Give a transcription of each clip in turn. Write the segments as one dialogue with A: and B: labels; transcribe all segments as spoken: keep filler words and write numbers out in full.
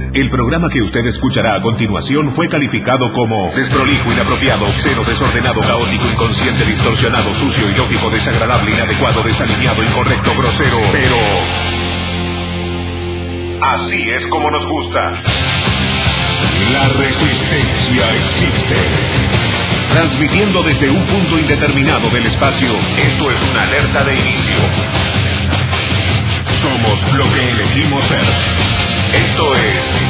A: El programa que usted escuchará a continuación fue calificado como desprolijo, inapropiado, obsceno, desordenado, caótico, inconsciente, distorsionado, sucio, ilógico, desagradable, inadecuado, desalineado, incorrecto, grosero. Pero así es como nos gusta. La resistencia existe. Transmitiendo desde un punto indeterminado del espacio, esto es una alerta de inicio. Somos lo que elegimos ser. Esto es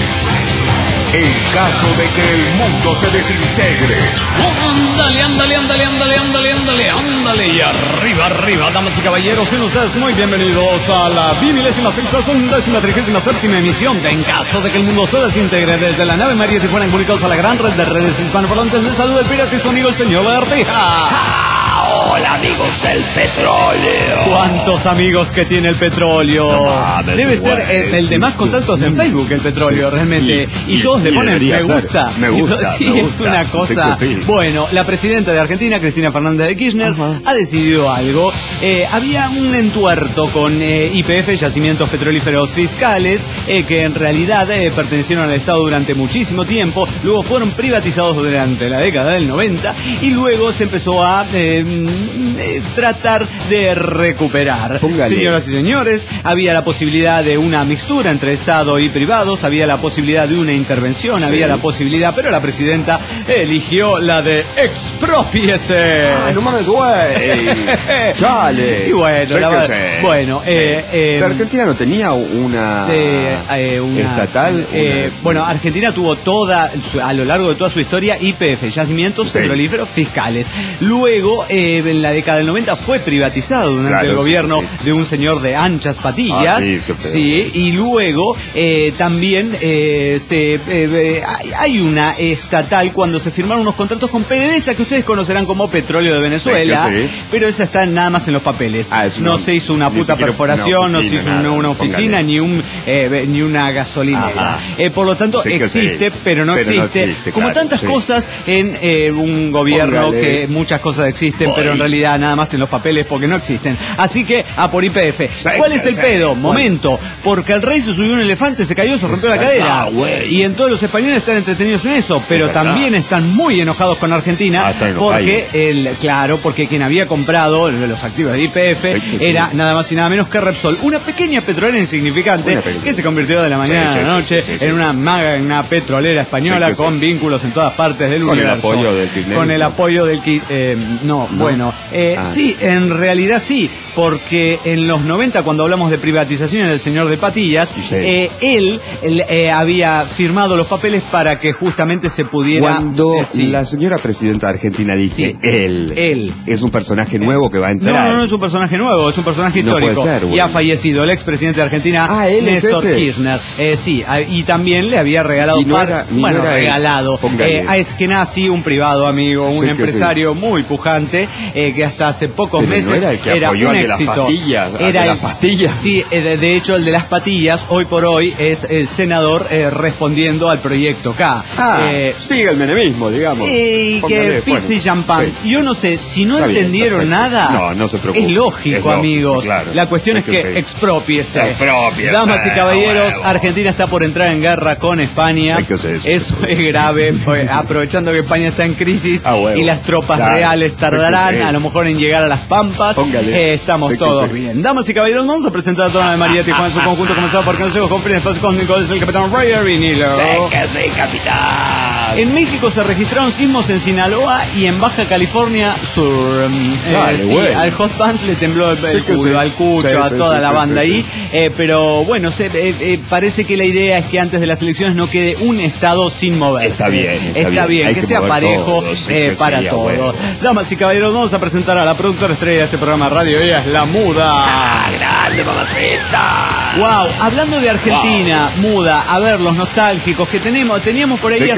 A: el caso de que el mundo se desintegre.
B: Ándale, ándale, ándale, ándale, ándale, ándale, ándale. Y arriba, arriba, damas y caballeros, sean ustedes muy bienvenidos a la bimilésima sexagésima trigésima séptima emisión de En caso de que el mundo se desintegre, desde la nave María Tijuana, comunicados a la gran red de redes hispanoparlantes. Les saluda el pirata y su amigo el señor Bertija.
C: Hola, amigos del petróleo.
B: ¿Cuántos amigos que tiene el petróleo?
C: No,
B: Debe ser el, el de más contactos en Facebook, el petróleo, sí, realmente. Y, y, y todos le ponen me gusta.
C: Me gusta.
B: Sí,
C: me
B: es
C: gusta.
B: una cosa.
C: Sí, sí.
B: Bueno, la presidenta de Argentina, Cristina Fernández de Kirchner, Ajá. ha decidido algo. Eh, había un entuerto con eh, Y P F, yacimientos petrolíferos fiscales, eh, que en realidad eh, pertenecieron al Estado durante muchísimo tiempo. Luego fueron privatizados durante la década del noventa y luego se empezó a eh, eh, tratar de recuperar.
C: Póngale.
B: Señoras y señores, había la posibilidad de una mixtura entre Estado y privados, había la posibilidad de una intervención, sí. había la posibilidad, pero la presidenta eligió la de expropiese.
C: Ah, no mames, güey. Chale.
B: Y bueno,
C: sí,
B: la verdad,
C: sí.
B: bueno,
C: sí.
B: eh, eh,
C: ¿Pero Argentina no tenía una,
B: eh, eh, una
C: estatal?
B: Eh,
C: una...
B: Bueno, Argentina tuvo toda, a lo largo de toda su historia, Y P F, yacimientos sí. petrolíferos fiscales. Luego, eh, en la década del noventa fue privatizado durante claro, el gobierno sí, sí. de un señor de anchas patillas. Ah, sí, qué feo. Sí, y luego eh, también eh, se eh, hay una estatal cuando se firmaron unos contratos con PDVSA que ustedes conocerán como Petróleo de Venezuela, sí, sí. pero esa está nada más en los papeles. Ah, no una, se hizo una puta perforación, una oficina, no se hizo nada, una, una oficina ni un eh, ni una gasolinera. Eh, por lo tanto sí existe, sí. pero no pero existe. No existe como claro, tantas sí. cosas en eh, un gobierno Póngale. que muchas cosas existen, Voy. pero en realidad nada más en los papeles porque no existen. Así que a por Y P F. Sí, ¿Cuál es el sí, pedo? Sí. Momento. Porque el rey se subió un elefante, se cayó, se rompió la cadera.
C: Ah,
B: y en todos los españoles están entretenidos en eso, pero también están muy enojados con Argentina ah, porque el claro, porque quien había comprado los activos de Y P F sí, sí, era sí. nada más y nada menos que Repsol, una pequeña petrolera insignificante que se convirtió de la mañana sí, sí, a la noche sí, sí, sí, en una magna petrolera española sí, con sí. vínculos en todas partes del
C: con
B: universo.
C: El apoyo del Kirchner.
B: Con el apoyo del eh, no, no, bueno, eh, ah. sí, en realidad sí, porque en los noventa, cuando hablamos de privatizaciones del señor de Patillas, sí. eh, él, él eh, había firmado los papeles para que justamente se pudiera...
C: Cuando
B: eh, sí.
C: la señora presidenta de Argentina dice sí. él,
B: él,
C: es un personaje nuevo que va a entrar.
B: No, no, no es un personaje nuevo, es un personaje histórico.
C: No puede ser,
B: y ha fallecido el expresidente de Argentina,
C: ah, ¿él
B: Néstor
C: es ese?
B: Kirchner. Eh, sí, y también le había regalado...
C: Y no era, y
B: bueno,
C: no era
B: regalado eh, a Eskenazi, un privado amigo, un sí, empresario sí. muy pujante, eh, que hasta hace pocos
C: Pero
B: meses
C: no era, el que
B: era
C: apoyó
B: un
C: al
B: éxito.
C: De las pastillas,
B: era
C: de
B: el,
C: las pastillas.
B: Sí, de, de hecho el de las patillas, hoy por hoy, es el senador eh, respondiendo al proyecto K.
C: Ah,
B: eh,
C: sigue el menemismo, digamos.
B: Sí, que pizza y champán. Sí. Yo no sé, si no está entendieron bien, nada,
C: no, no se preocupen.
B: Es lógico, es amigos. Lógico, claro. La cuestión sí, es que, que expropiese.
C: Expropiese.
B: Damas y caballeros, bueno. Argentina está por entrar en guerra con España. Sí, que sí, sí, Eso sí. es grave, pues, aprovechando que España está en crisis ah, bueno. y las tropas claro. reales tardarán sí, sí. a lo mejor en llegar a las Pampas. Eh, estamos sí, todos sí. bien. Damas y caballeros, vamos a presentar a toda la María Tijuana en su conjunto, comenzado por consejos con fines espacio cósmico, es el capitán Roger Vinilo.
C: Sí, que sí, capitán.
B: En México se registraron sismos en Sinaloa y en Baja California Sur.
C: Dale,
B: eh, sí,
C: bueno.
B: al Hot Band le tembló el, el sí, culo, sí. al Cucho, sí, a sí, toda sí, la sí, banda sí, ahí. Sí. Eh, pero bueno, se, eh, eh, parece que la idea es que antes de las elecciones no quede un estado sin moverse.
C: Está bien, está,
B: está bien,
C: bien.
B: que,
C: que
B: sea parejo
C: todo, sí,
B: eh, para todos. Bueno. Damas y caballeros, vamos a presentar a la productora estrella de este programa de radio. Ella es La Muda.
C: ¡Ah, grande, mamacita!
B: Wow, hablando de Argentina, wow. Muda, a ver, los nostálgicos que tenemos, teníamos por ahí sí, hace sí. poco me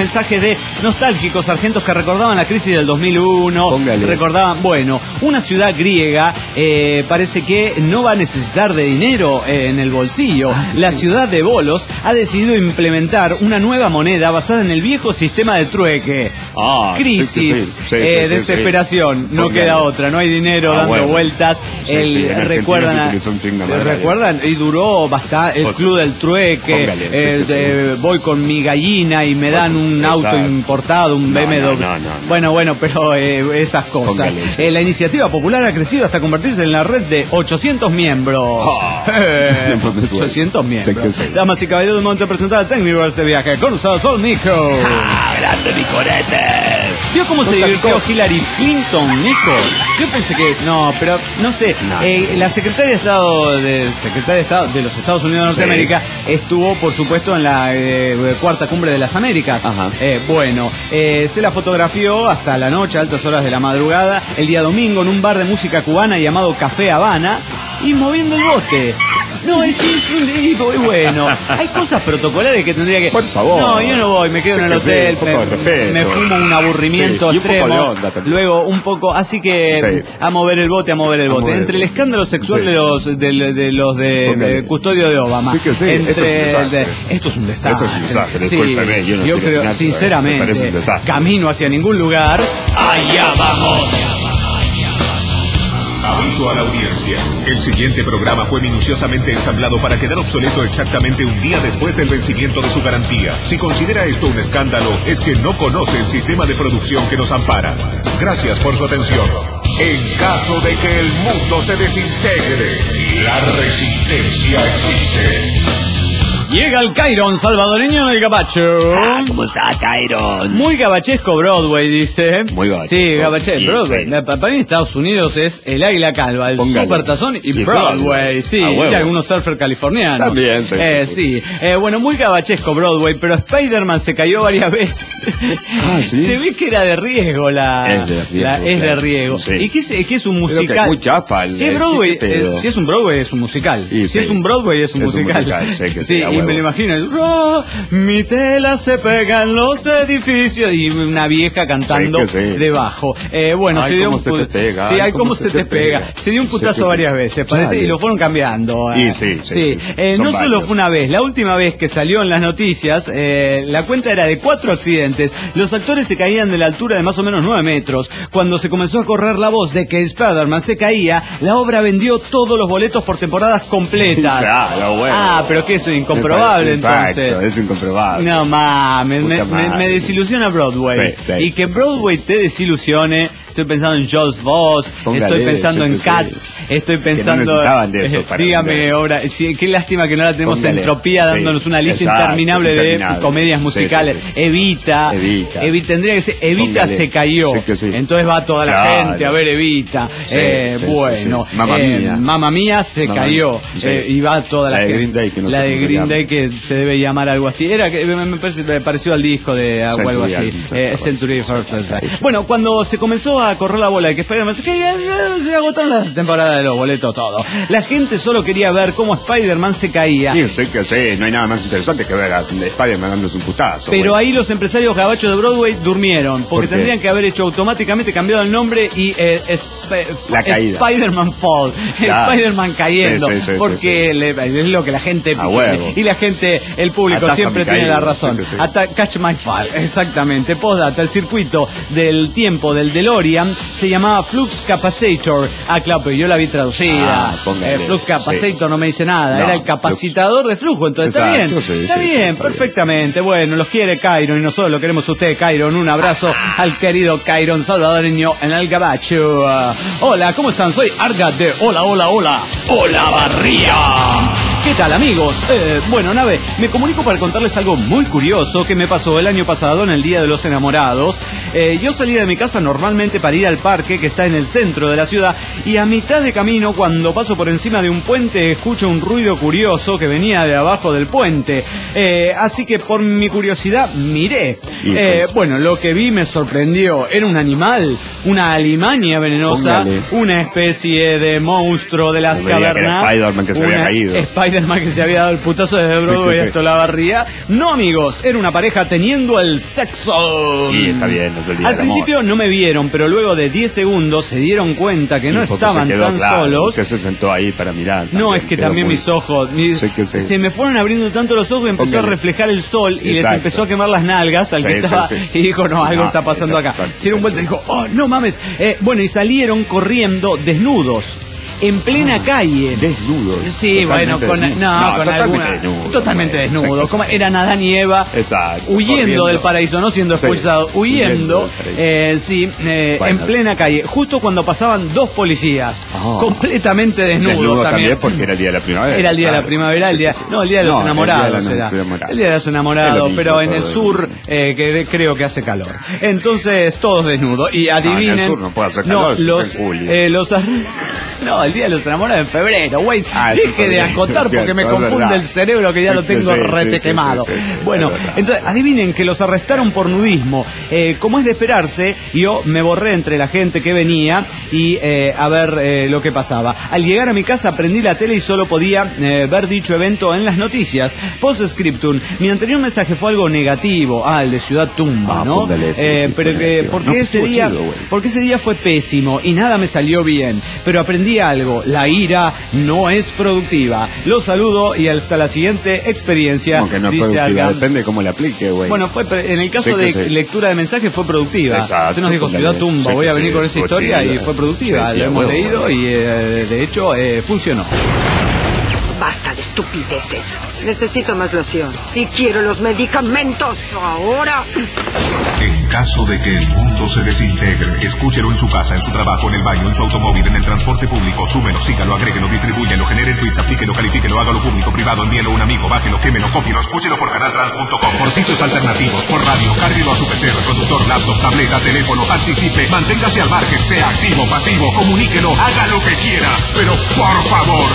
B: mensajes de nostálgicos sargentos que recordaban la crisis del dos mil uno.
C: Póngale.
B: Recordaban, bueno, una ciudad griega eh, parece que no va a necesitar de dinero eh, en el bolsillo. La ciudad de Volos ha decidido implementar una nueva moneda basada en el viejo sistema de trueque.
C: Ah,
B: Crisis,
C: sí, sí, sí, sí,
B: eh,
C: sí,
B: desesperación,
C: sí.
B: no
C: Póngale.
B: queda otra, no hay dinero
C: Ah,
B: dando
C: bueno.
B: vueltas.
C: Sí,
B: el,
C: sí, en
B: recuerdan,
C: Argentina se utilizó un chingo de
B: recuerdan y duró bastante el
C: Pues,
B: club del trueque.
C: póngale, sí,
B: el
C: que
B: de, voy con mi gallina y me dan un
C: Exacto.
B: auto importado, un
C: No,
B: B M W.
C: no, no, no, no.
B: Bueno, bueno, pero eh, esas cosas.
C: Póngale, sí.
B: Eh, la iniciativa popular ha crecido hasta convertirse en la red de ochocientos miembros.
C: Ah.
B: Eh,
C: No mames, güey.
B: ochocientos miembros.
C: Sé que sí.
B: Damas y caballeros del momento de presentar al técnico de este viaje. Con ustedes, Sol Nico.
C: ¡Ah, grande mi corete!
B: ¿Vio cómo se
C: Cosa
B: divirtió
C: co-
B: Hillary Clinton, Nico? Yo pensé que... No, pero no sé.
C: No.
B: Eh, la secretaria de Estado de, secretaria de Estado de los Estados Unidos de Norteamérica estuvo, por supuesto, en la eh, cuarta cumbre de las Américas.
C: Ajá.
B: Eh, bueno, eh, se la fotografió hasta la noche, altas horas de la madrugada, el día domingo en un bar de música cubana llamado Café Habana y moviendo el bote. No, es, es un tipo, y bueno, hay cosas protocolares que tendría que...
C: Por favor.
B: No, yo no voy, me quedo
C: Sí
B: en el
C: que sí,
B: hotel,
C: un poco
B: me,
C: de respeto.
B: me fumo un aburrimiento
C: Sí, y un poco
B: extremo,
C: de onda también.
B: luego un poco, así que
C: Sí.
B: a mover el bote, a mover el
C: A
B: bote.
C: mover el
B: Entre el
C: bote.
B: escándalo sexual
C: Sí.
B: de los de, de los de,
C: Póngale.
B: de custodio de Obama.
C: Sí que sí,
B: Entre
C: esto es un desastre.
B: de- esto es un desastre.
C: Esto es un desastre,
B: Sí,
C: discúlpeme, yo no quiero
B: creo,
C: nada,
B: sinceramente,
C: me parece un desastre.
B: camino hacia ningún lugar.
C: ¡Allá vamos!
A: Aviso a la audiencia. El siguiente programa fue minuciosamente ensamblado para quedar obsoleto exactamente un día después del vencimiento de su garantía. Si considera esto un escándalo, es que no conoce el sistema de producción que nos ampara. Gracias por su atención. En caso de que el mundo se desintegre, la resistencia existe.
B: Llega el Cairon salvadoreño del gabacho.
C: Ah, ¿cómo está, Cairon?
B: Muy gabachesco Broadway, dice.
C: Muy gabachesco.
B: Sí, gabachesco.
C: Sí,
B: Broadway.
C: sí.
B: La- Para mí en Estados Unidos es el Águila Calva, el
C: Póngale.
B: Super Tazón y,
C: Y
B: Broadway.
C: Broadway.
B: Sí,
C: A huevo.
B: y algunos surfer californianos.
C: También, sí,
B: Eh,
C: sí,
B: sí. Eh, bueno, muy gabachesco Broadway, pero Spider-Man se cayó varias veces.
C: Ah, ¿sí?
B: Se ve que era de riesgo la...
C: Es de riesgo,
B: la- es de
C: claro.
B: riesgo.
C: Sí.
B: ¿Y qué es, qué es un
C: Creo que
B: musical?
C: es muy chafa el-
B: Si es
C: el-
B: Broadway,
C: ¿qué pedo?
B: eh, si es un Broadway es un musical.
C: Y
B: si
C: sí.
B: es un Broadway es un
C: Es un
B: musical.
C: musical, sí, que
B: sí,
C: sí, a
B: y
C: huevo.
B: me lo imagino. el, "Ah, mi tela se pega en los edificios" y una vieja cantando
C: Sí, que sí.
B: debajo. Eh, bueno,
C: Ay,
B: se dio
C: cómo
B: un
C: se
B: pu-
C: te pega,
B: Sí,
C: ay,
B: ay,
C: cómo
B: cómo
C: se
B: se
C: te
B: te pega.
C: pega.
B: Se dio un
C: Sí,
B: putazo
C: que sí.
B: varias veces, parece,
C: Claro.
B: y lo fueron cambiando.
C: Y
B: eh.
C: sí, sí, sí.
B: Eh,
C: Son
B: no solo
C: varios.
B: fue una vez, la última vez que salió en las noticias, eh, la cuenta era de cuatro accidentes. Los actores se caían de la altura de más o menos nueve metros. Cuando se comenzó a correr la voz de que Spider-Man se caía, la obra vendió todos los boletos por temporadas completas.
C: Claro, bueno.
B: Ah, pero que eso es incomprobable,
C: Exacto,
B: entonces.
C: es incomprobable.
B: No mames, me,
C: Puta
B: me-
C: madre.
B: me desilusiona Broadway.
C: Sí, sí,
B: y que
C: sí,
B: Broadway te desilusione. Estoy pensando en Jaws Voss,
C: Póngale,
B: estoy pensando
C: sí,
B: en
C: sí.
B: Cats, estoy
C: no
B: pensando...
C: necesitaban de eso
B: eh,
C: para
B: dígame
C: vender.
B: ahora, sí, qué lástima que no la tenemos
C: Póngale,
B: Entropía
C: sí,
B: dándonos una lista
C: exacto,
B: interminable de
C: interminable.
B: comedias
C: Sí,
B: musicales.
C: sí, sí.
B: Evita,
C: Evita.
B: Evi- tendría que ser Evita
C: Póngale.
B: se cayó.
C: Sí que sí.
B: Entonces va toda la
C: Claro.
B: gente a ver Evita.
C: Sí,
B: Eh,
C: sí, sí,
B: bueno,
C: sí. Mamma
B: eh,
C: Mía.
B: Mamma Mía se
C: Mamma
B: cayó.
C: Mía. Sí.
B: Eh, y va toda la,
C: La de
B: gente.
C: Green Day, que no
B: la
C: sé
B: de
C: cómo se
B: Green
C: llama.
B: Day que se debe llamar algo así. Era que me, me parece me pareció al disco de o algo así.
C: Century,
B: Eh, Century First. Bueno, cuando se comenzó a correr la bola de que Spider-Man se caía, se agotaron las temporadas de los boletos todo. La gente solo quería ver cómo Spider-Man se caía.
C: Sí, sí que sí, no hay nada más interesante que ver a Spider-Man dándose un putazo.
B: Pero
C: güey.
B: ahí los empresarios gabachos de Broadway durmieron, porque
C: ¿Por qué?
B: tendrían que haber hecho automáticamente cambiado el nombre y eh, Sp-
C: La caída.
B: Spider-Man Fall,
C: Claro.
B: Spider-Man cayendo,
C: Sí, sí, sí,
B: porque
C: sí,
B: le- es lo que la gente
C: A huevo.
B: y la gente, el público
C: Ataja
B: siempre
C: mi
B: tiene
C: caída,
B: la razón.
C: sí que sí.
B: Ata- Catch My Fall, exactamente. Postdata, el circuito del tiempo del DeLorean se llamaba Flux Capacitor. Ah, claro, pero yo la vi traducida.
C: Ah, póngale.
B: Eh, Flux Capacitor
C: Sí.
B: no me dice nada,
C: No,
B: era el capacitador de flujo, entonces está
C: Exacto,
B: bien.
C: sí,
B: está
C: sí,
B: bien,
C: sí, está bien.
B: perfectamente. Bueno, los quiere Cairon y nosotros lo queremos a usted, Cairon. Un abrazo al querido Cairon salvadoreño en el gabacho. Ah, hola, ¿cómo están? Soy Arga de Hola, Hola, Hola. Hola, Barría. ¿Qué tal, amigos? Eh, bueno, nave, me comunico para contarles algo muy curioso que me pasó el año pasado en el Día de los Enamorados. Eh, yo salí de mi casa normalmente para ir al parque que está en el centro de la ciudad y a mitad de camino, cuando paso por encima de un puente, escucho un ruido curioso que venía de abajo del puente. Eh, así que por mi curiosidad miré.
C: Y
B: Eh,
C: sí.
B: bueno, lo que vi me sorprendió. Era un animal, una alimaña venenosa,
C: Póngale.
B: una especie de monstruo de las
C: No me diga que era
B: cavernas.
C: Spider-Man que se había
B: Una-
C: caído.
B: Spider-Man Spider-Man que se había dado el putazo desde Broadway sí, hasta sí. la barría. No, amigos, era una pareja teniendo el sexo.
C: Y está bien, es el día
B: Al principio
C: amor.
B: no me vieron, pero luego de diez segundos se dieron cuenta que y no estaban tan
C: claro,
B: solos.
C: Usted se sentó ahí para mirar.
B: No, es que también muy... mis ojos, mis... Sí, sí. se me fueron abriendo tanto los ojos y empezó okay. a reflejar el sol y Exacto. les empezó a quemar las nalgas al sí, que estaba sí, sí. y dijo, no, algo no, está pasando acá. Se dieron vuelta y dijo, oh, no mames. Eh, bueno, y salieron corriendo desnudos. En plena ah, calle.
C: Desnudos.
B: Sí, bueno, con, desnudo. no, no, con totalmente alguna. Desnudo, totalmente bueno, desnudos. Como eran Adán y Eva.
C: Exacto.
B: Huyendo corriendo. del paraíso, no siendo expulsados. Sí, huyendo. Eh, sí, eh, bueno. en plena calle. Justo cuando pasaban dos policías. Oh. Completamente desnudos
C: Desnudo
B: también.
C: también. Porque era el día de la primavera.
B: Era el día claro. de la primavera. El día, no, el día de los no, enamorados. El día de, la, el día de los enamorados. Pero en el sur eh, que creo que hace calor. Entonces, todos desnudos. Y adivinen.
C: No, en el sur no puede hacer calor.
B: No, los, eh, los No, el día de los enamorados en febrero, güey. Ah, deje de acotar porque cierto, me confunde el cerebro que ya sí, lo tengo sí, rete sí, quemado. Sí, sí, sí, bueno, entonces adivinen que los arrestaron por nudismo. Eh, como es de esperarse, yo me borré entre la gente que venía y eh, a ver eh, lo que pasaba. Al llegar a mi casa prendí la tele y solo podía eh, ver dicho evento en las noticias. Post-scriptum, mi anterior mensaje fue algo negativo. Ah, el de Ciudad Tumba,
C: ah,
B: ¿no?
C: Póndale, sí,
B: eh,
C: sí,
B: pero que, porque no, ese día, chido, porque ese día fue pésimo y nada me salió bien. Pero aprendí algo, la ira no es productiva. Los saludo y hasta la siguiente experiencia.
C: Como que no es
B: dice
C: productiva,
B: acá.
C: Depende cómo le aplique, güey.
B: Bueno, fue en el caso sí, de sí. lectura de mensaje fue productiva.
C: Exacto.
B: Usted nos dijo Ciudad Tumba, sí, voy a venir sí, con esa historia chido. y fue productiva. Sí, sí, Lo hemos bueno, leído bueno. y eh, de hecho eh, funcionó.
D: Basta de estupideces. Necesito más loción. Y quiero los medicamentos ahora.
A: En caso de que el mundo se desintegre, escúchelo en su casa, en su trabajo, en el baño, en su automóvil, en el transporte público. Súbelo, sígalo, agréguelo, distribúyelo, genere tweets, aplíquelo, califíquelo, hágalo público, privado, envíelo a un amigo, bájelo, quémelo, cópielo, escúchelo por canal trans punto com, por sitios alternativos, por radio, cárguelo a su P C, conductor, laptop, tableta, teléfono, anticipe, manténgase al margen, sea activo, pasivo, comuníquelo, haga lo que quiera, pero por favor,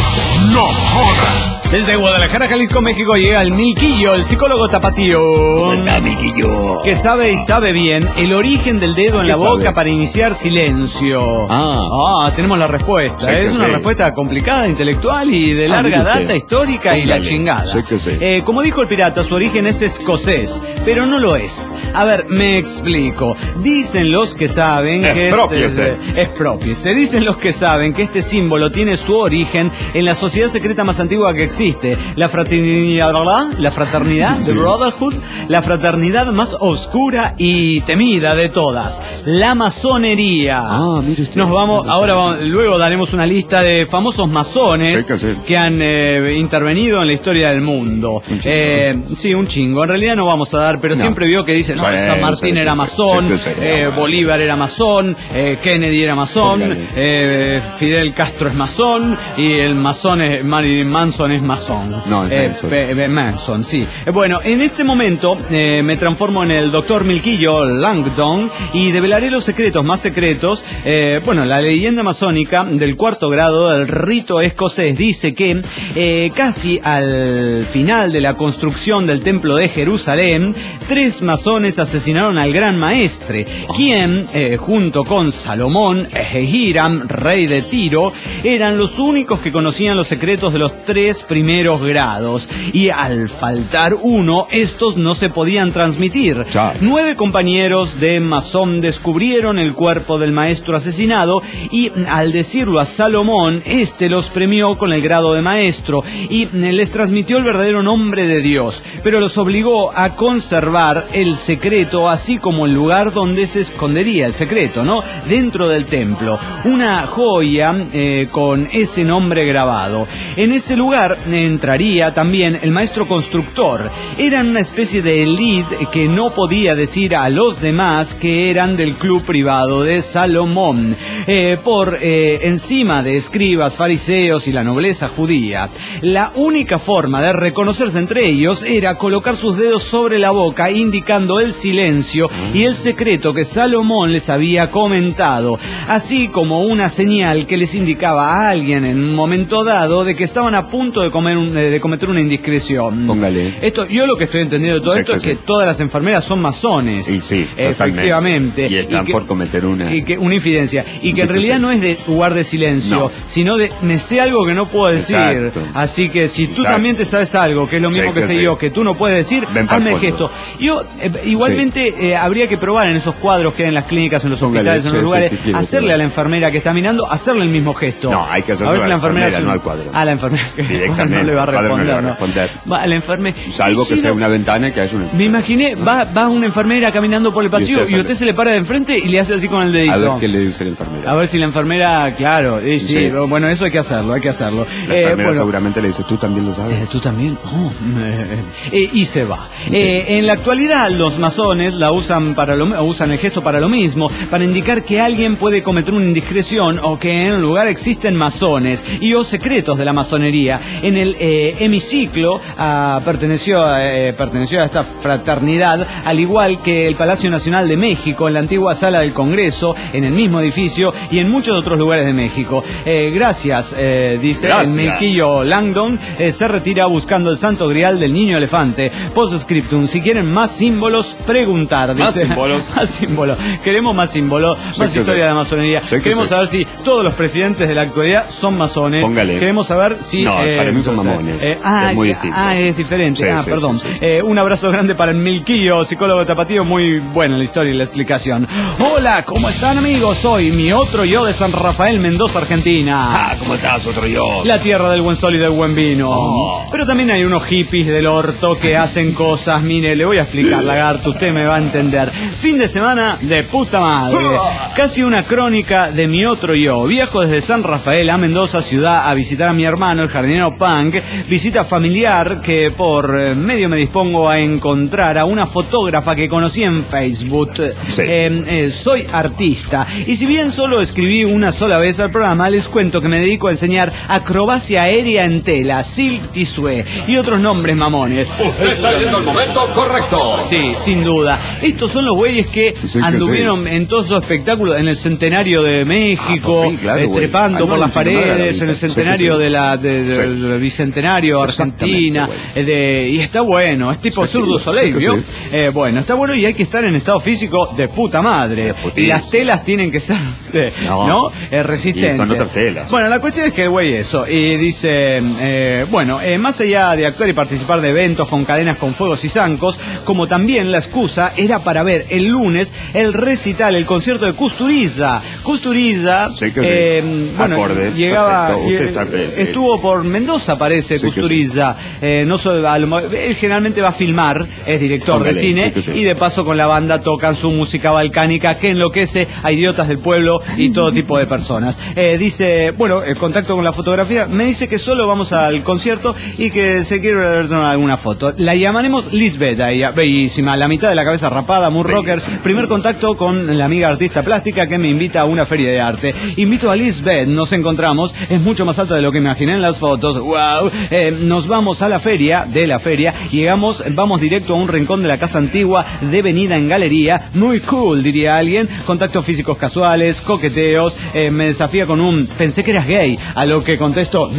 A: no joda.
B: Desde Guadalajara, Jalisco, México, llega el Milquillo, el psicólogo tapatío.
C: ¿Cómo está, Milquillo?
B: Que sabe y sabe bien el origen del dedo en la boca sabe? para iniciar silencio.
C: Ah.
B: Ah, tenemos la respuesta. Sé es una sé. respuesta complicada, intelectual y de larga ah, data histórica Póngale. y la chingada.
C: Sé que sé.
B: Eh, como dijo el pirata, su origen es escocés, pero no lo es. A ver, me explico. Dicen los que saben
C: es
B: que
C: propio,
B: este, es propio. Se dicen los que saben que este símbolo tiene su origen en la sociedad secreta más antigua que existe. Existe la fraternidad, la fraternidad de sí. Brotherhood, la fraternidad más oscura y temida de todas, la masonería.
C: Ah, mire usted.
B: Nos vamos, ahora vamos, luego daremos una lista de famosos masones
C: sí, sí.
B: que han eh, intervenido en la historia del mundo.
C: Un
B: eh, sí, un chingo. En realidad no vamos a dar, pero no. siempre vio que dicen, no, sí, San Martín sí, era masón, sí, sí, sí, eh, Bolívar era masón, eh, Kennedy era masón, eh, Fidel Castro es masón y el masón es Marilyn Manson es masón.
C: No,
B: eh,
C: Manson.
B: Eh, Manson, sí. Eh, bueno, en este momento eh, me transformo en el doctor Milquillo Langdon y develaré los secretos más secretos. Eh, bueno, la leyenda masónica del cuarto grado del rito escocés dice que eh, casi al final de la construcción del templo de Jerusalén, tres masones asesinaron al gran maestre, oh. quien, eh, junto con Salomón e Hiram, rey de Tiro, eran los únicos que conocían los secretos de los tres primeros grados, y al faltar uno, estos no se podían transmitir.
C: Chao.
B: Nueve compañeros de masón descubrieron el cuerpo del maestro asesinado y al decirlo a Salomón, este los premió con el grado de maestro y les transmitió el verdadero nombre de Dios, pero los obligó a conservar el secreto, así como el lugar donde se escondería el secreto, ¿no? Dentro del templo, una joya eh, con ese nombre grabado. En ese lugar entraría también el maestro constructor. Eran una especie de élite que no podía decir a los demás que eran del club privado de Salomón, eh, por eh, encima de escribas, fariseos y la nobleza judía. La única forma de reconocerse entre ellos era colocar sus dedos sobre la boca, indicando el silencio y el secreto que Salomón les había comentado, así como una señal que les indicaba a alguien en un momento dado de que estaban a punto de de, comer un, de cometer una indiscreción.
C: Póngale.
B: Esto, yo lo que estoy entendiendo de todo
C: Sí,
B: esto
C: sí,
B: es
C: sí.
B: que todas las enfermeras son masones.
C: Y sí,
B: efectivamente.
C: Y están
B: y que,
C: por cometer una...
B: Y que, una infidencia. Y que
C: Sí,
B: en realidad
C: sí.
B: no es de lugar de silencio,
C: No.
B: sino de me sé algo que no puedo decir.
C: Exacto.
B: Así que si tú
C: Exacto.
B: también te sabes algo, que es lo mismo
C: Sí,
B: que
C: que
B: sé
C: sí.
B: yo, que tú no puedes decir,
C: Ven pa'l
B: hazme el
C: fondo.
B: gesto. Yo, eh, igualmente,
C: Sí.
B: eh, habría que probar en esos cuadros que hay en las clínicas, en los
C: Póngale,
B: hospitales, en
C: sí,
B: los
C: sí,
B: lugares,
C: ¿qué quiere
B: hacerle
C: probar?
B: a la enfermera que está mirando, hacerle el mismo gesto.
C: No, hay que hacerlo
B: a ver
C: a
B: si
C: la
B: la enfermera
C: enfermera,
B: hace un-
C: no al cuadro.
B: A la enfermera que
C: Directamente,
B: no le va a
C: el cuadro no
B: responder.
C: le va a
B: ¿no?
C: responder.
B: Va a la enfermera.
C: Salvo que
B: Sí,
C: sea
B: no.
C: una ventana que haya una...
B: Me imaginé, va, va una enfermera caminando por el pasillo
C: usted
B: y usted
C: sale.
B: se le para de enfrente y le hace así con el dedito.
C: A ver qué le dice la enfermera.
B: A ver si la enfermera, claro, y sí,
C: Sí.
B: bueno, eso hay que hacerlo, hay que hacerlo.
C: La
B: Eh,
C: enfermera
B: bueno,
C: seguramente le dice, tú también lo sabes.
B: eh, tú también. Oh, eh, eh, y se va. Eh, en la actualidad, los masones la usan para lo, o usan el gesto para lo mismo, para indicar que alguien puede cometer una indiscreción o que en un lugar existen masones y o secretos de la masonería. En el eh, hemiciclo ah, perteneció, eh, perteneció a esta fraternidad, al igual que el Palacio Nacional de México, en la antigua sala del Congreso, en el mismo edificio y en muchos otros lugares de México. Eh, gracias, eh, dice
C: Gracias.
B: el Melquillo Langdon, eh, se retira buscando el santo grial del niño elefante. Postscriptum, si quieren más símbolos, preguntar.
C: Más
B: dice.
C: símbolos.
B: Más símbolos. Queremos más símbolos,
C: Sí,
B: más
C: que
B: historia
C: sí.
B: de la masonería.
C: Sí, que
B: Queremos
C: sí.
B: saber si todos los presidentes de la actualidad son masones.
C: Póngale.
B: Queremos saber si...
C: No, para mí son
B: entonces,
C: mamones.
B: ah,
C: Es muy
B: eh,
C: distinto.
B: Ah, es diferente.
C: Sí,
B: ah,
C: sí,
B: perdón.
C: sí, sí, sí.
B: Eh, un abrazo grande para el Milquillo, psicólogo tapatío. Muy buena la historia y la explicación. Hola, ¿cómo están, amigos? Soy mi otro yo de San Rafael, Mendoza, Argentina.
C: Ah, ¿cómo estás, otro yo?
B: La tierra del buen sol y del buen vino.
C: Oh.
B: Pero también hay unos hippies del orto que hacen cosas. Mire, le voy a explicar, lagarto, usted me va a entender. Fin de semana de puta madre. Casi una crónica de mi otro yo. Viajo desde San Rafael a Mendoza, ciudad, a visitar a mi hermano, el jardinero Punk. Visita familiar que por eh, medio me dispongo a encontrar a una fotógrafa que conocí en Facebook.
C: Sí.
B: Eh, eh, soy artista. Y si bien solo escribí una sola vez al programa, les cuento que me dedico a enseñar acrobacia aérea en tela, silk tissue y otros nombres mamones.
A: Usted está yendo al momento correcto.
B: Sí, sin duda. Estos son los güeyes que
C: Sí, que
B: anduvieron en todos esos espectáculos, en el centenario de México,
C: Ah, pues sí, claro,
B: eh,
C: güey.
B: trepando
C: Ah, no,
B: por las
C: en Chile no era la
B: paredes, en el
C: vista. Sí,
B: centenario
C: sí, sí.
B: de la de- de-
C: Sí.
B: del bicentenario Argentina,
C: Exactamente,
B: eh, de, y está bueno, es tipo
C: Sí, sí,
B: Zurdo
C: sí,
B: Soleil,
C: que
B: ¿vio?
C: sí.
B: Eh, bueno, está bueno y hay que estar en estado físico de puta madre.
C: De
B: Y
C: putísimo.
B: las telas tienen que ser, de- ¿no?
C: No.
B: Eh, resistentes.
C: Y son otras telas.
B: Bueno, la cuestión es que el güey eso, y dice, eh, bueno, eh, más allá de actuar y participar de eventos con cadenas con fuegos y zancos, como también la excusa era para ver el lunes el recital, el concierto de Kusturiza. Kusturiza,
C: Sí que sí.
B: eh, bueno,
C: Acorde,
B: llegaba,
C: perfecto. Usted
B: eh,
C: está, eh,
B: estuvo por Mendoza, parece,
C: Sí que sí.
B: Kusturiza. Eh, no so- a lo mo- él generalmente va a filmar, es director
C: Póngale,
B: de cine,
C: sí que sí.
B: y de paso con la banda tocan su música balcánica que enloquece a idiotas del pueblo y todo tipo de personas. Eh, dice, bueno, el contacto con la fotografía, me dice que solo vamos al concierto y que se quiere ver alguna foto. La llamaremos Lisbeth, a ella, bellísima, la mitad de la cabeza rapada, muy rocker. Primer contacto con la amiga artista plástica que me invita a una feria de arte. Invito a Lisbeth, nos encontramos, es mucho más alta de lo que imaginé en las fotos. Wow. Eh, nos vamos a la feria, de la feria, llegamos, vamos directo a un rincón de la casa antigua, devenida en galería, muy cool, diría alguien. Contactos físicos casuales, coqueteos, eh, me desafía con un pensé que eras gay, a lo que contesto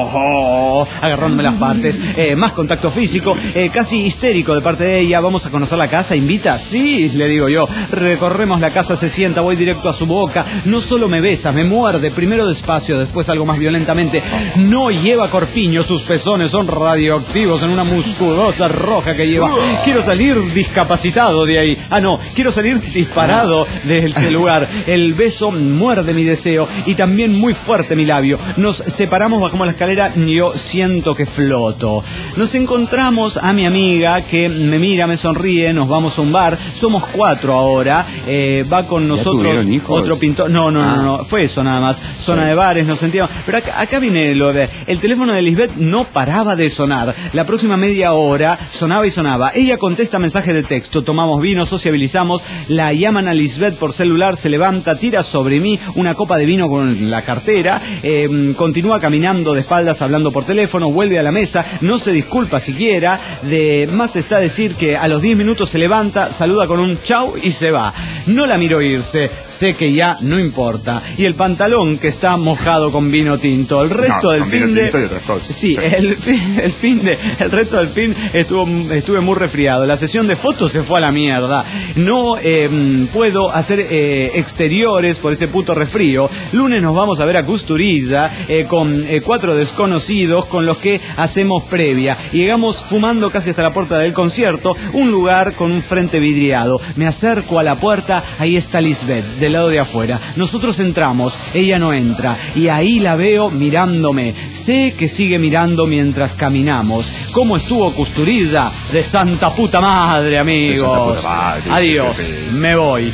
B: no, agarrándome las partes. Eh, más contacto físico, eh, casi histérico de parte de ella. Vamos a conocer la casa, invita, sí, le digo yo. Recorremos la casa, se sienta, voy directo a su boca. No solo me besa, me muerde, primero despacio, después algo más violentamente. No lleva corpiño, sus pezones son radioactivos en una musculosa roja que lleva. Quiero salir discapacitado de ahí. Ah, no, quiero salir disparado de ese lugar. El beso muerde mi deseo y también muy fuerte mi labio. Nos separamos, bajamos la escalera y yo siento que floto. Nos encontramos a mi amiga que me mira, me sonríe, nos vamos a un bar. Somos cuatro ahora. Eh, va con nosotros
C: tuvieron hijos?
B: otro pintor. No, no,
C: Ah.
B: no, no, fue eso nada más. Zona de bares, nos sentíamos. Pero acá, acá viene lo de. El teléfono de Lisbeth no paraba de sonar. La próxima media hora sonaba y sonaba. Ella contesta mensaje de texto. Tomamos vino, sociabilizamos. La llaman a Lisbeth por celular, se levanta, tira sobre mí una copa de vino con la cartera. Eh, continúa caminando de espaldas, hablando por teléfono. Vuelve a la mesa, no se disculpa siquiera. De más está decir que a los diez minutos se levanta, saluda con un chau y se va. No la miro irse, sé que ya no importa. Y el pantalón que está mojado con vino tinto. El resto
C: No,
B: del
C: con vino
B: fin de.
C: tinto y otra otras cosas.
B: Sí, sí. El, fin, el fin de, el resto del fin estuvo, estuve muy resfriado. La sesión de fotos se fue a la mierda. No eh, puedo hacer eh, exteriores por ese puto resfrío. Lunes nos vamos a ver a Kusturiza eh, con eh, cuatro desconocidos con los que hacemos previa. Y llegamos fumando casi hasta la puerta del concierto, un lugar con un frente vidriado. Me acerco a la puerta, ahí está Lisbeth, del lado de afuera. Nosotros entramos, ella no entra, y ahí la veo mirándome. Sé que sigue mirando mientras caminamos. ¿Cómo estuvo Kusturiza? De santa puta madre, amigos.
C: Puta madre,
B: adiós,
C: sí, sí, sí.
B: Me voy.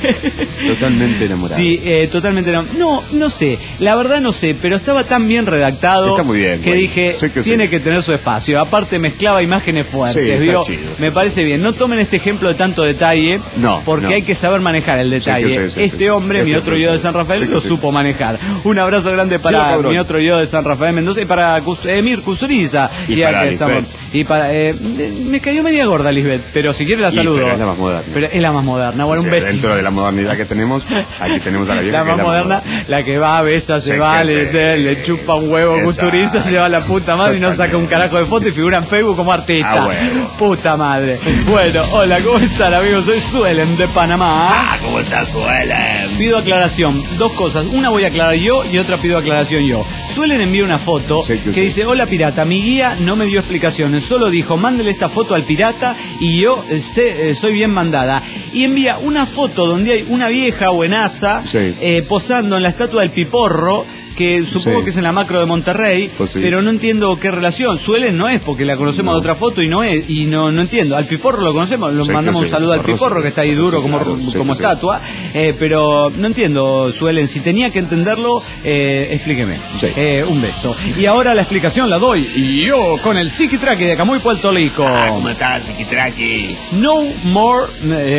C: Totalmente enamorado.
B: Sí, eh, totalmente enamorado. No, no sé, la verdad no sé, pero estaba tan bien redactado.
C: Está muy bien,
B: que
C: güey.
B: dije,
C: Sé que
B: tiene
C: sí.
B: que tener su espacio. Aparte mezclaba imágenes fuertes,
C: Sí, está
B: ¿vio?
C: chido.
B: Me parece bien. No tomen este ejemplo de tanto detalle,
C: No,
B: porque
C: no.
B: hay que saber manejar el detalle.
C: Sí, que sí, sí,
B: este
C: sí.
B: hombre,
C: Este
B: mi otro
C: hombre,
B: yo de
C: sí.
B: San Rafael,
C: Sí, que
B: lo
C: sí.
B: supo manejar. Un abrazo grande para
C: cabrón.
B: mi otro yo de San Rafael Mendoza y para Cust- Emir Kusturiza.
C: Y
B: ya
C: para
B: que
C: Lisbeth.
B: estamos. Y para eh, me cayó media gorda Lisbeth, pero si quiere la
C: Y,
B: saludo.
C: pero es la más moderna.
B: Pero es la más moderna. Bueno,
C: O sea,
B: un besito.
C: dentro de la modernidad que tenemos, aquí tenemos a la vieja
B: La
C: que
B: más
C: es
B: moderna, la que va, besa, se
C: Sí,
B: va,
C: que
B: le,
C: sí.
B: le, le chupa un huevo,
C: Exacto.
B: Kusturiza, se va a la puta madre y no saca un carajo de foto y figura en Facebook como artista.
C: Ah, bueno.
B: Puta madre. Bueno, hola, ¿cómo están, amigos? Soy Suelen de Panamá.
C: Ah, ¿cómo estás, Suelen?
B: Pido aclaración, dos cosas. Una voy a aclarar yo y otra pido aclaración yo. Suelen enviar una foto
C: Sí, que
B: que
C: sí.
B: dice, hola pirata, mi guía no me dio explicaciones, solo dijo, mándele esta foto al pirata y yo eh, sé, eh, soy bien mandada. Y envía una foto donde hay una vieja buenaza
C: Sí.
B: eh, posando en la estatua del Piporro, que supongo
C: Sí.
B: que es en la macro de Monterrey,
C: Pues sí.
B: pero no entiendo qué relación. Suelen no es porque la conocemos
C: No.
B: de otra foto y no es, y no, no entiendo. Al Piporro lo conocemos, lo
C: Sí,
B: mandamos
C: que
B: un
C: sí,
B: saludo al
C: Piporro,
B: Piporro
C: sí.
B: que está ahí duro como,
C: Claro, sí,
B: como
C: que sí.
B: estatua, eh, pero no entiendo, Suelen, si tenía que entenderlo, eh, explíqueme.
C: Sí.
B: Eh, un beso. Y ahora la explicación la doy y yo con el Psiqui Traqui de Camuy, Puerto Rico.
C: Ah, ¿cómo estás, Psiquitraqui?
B: No more,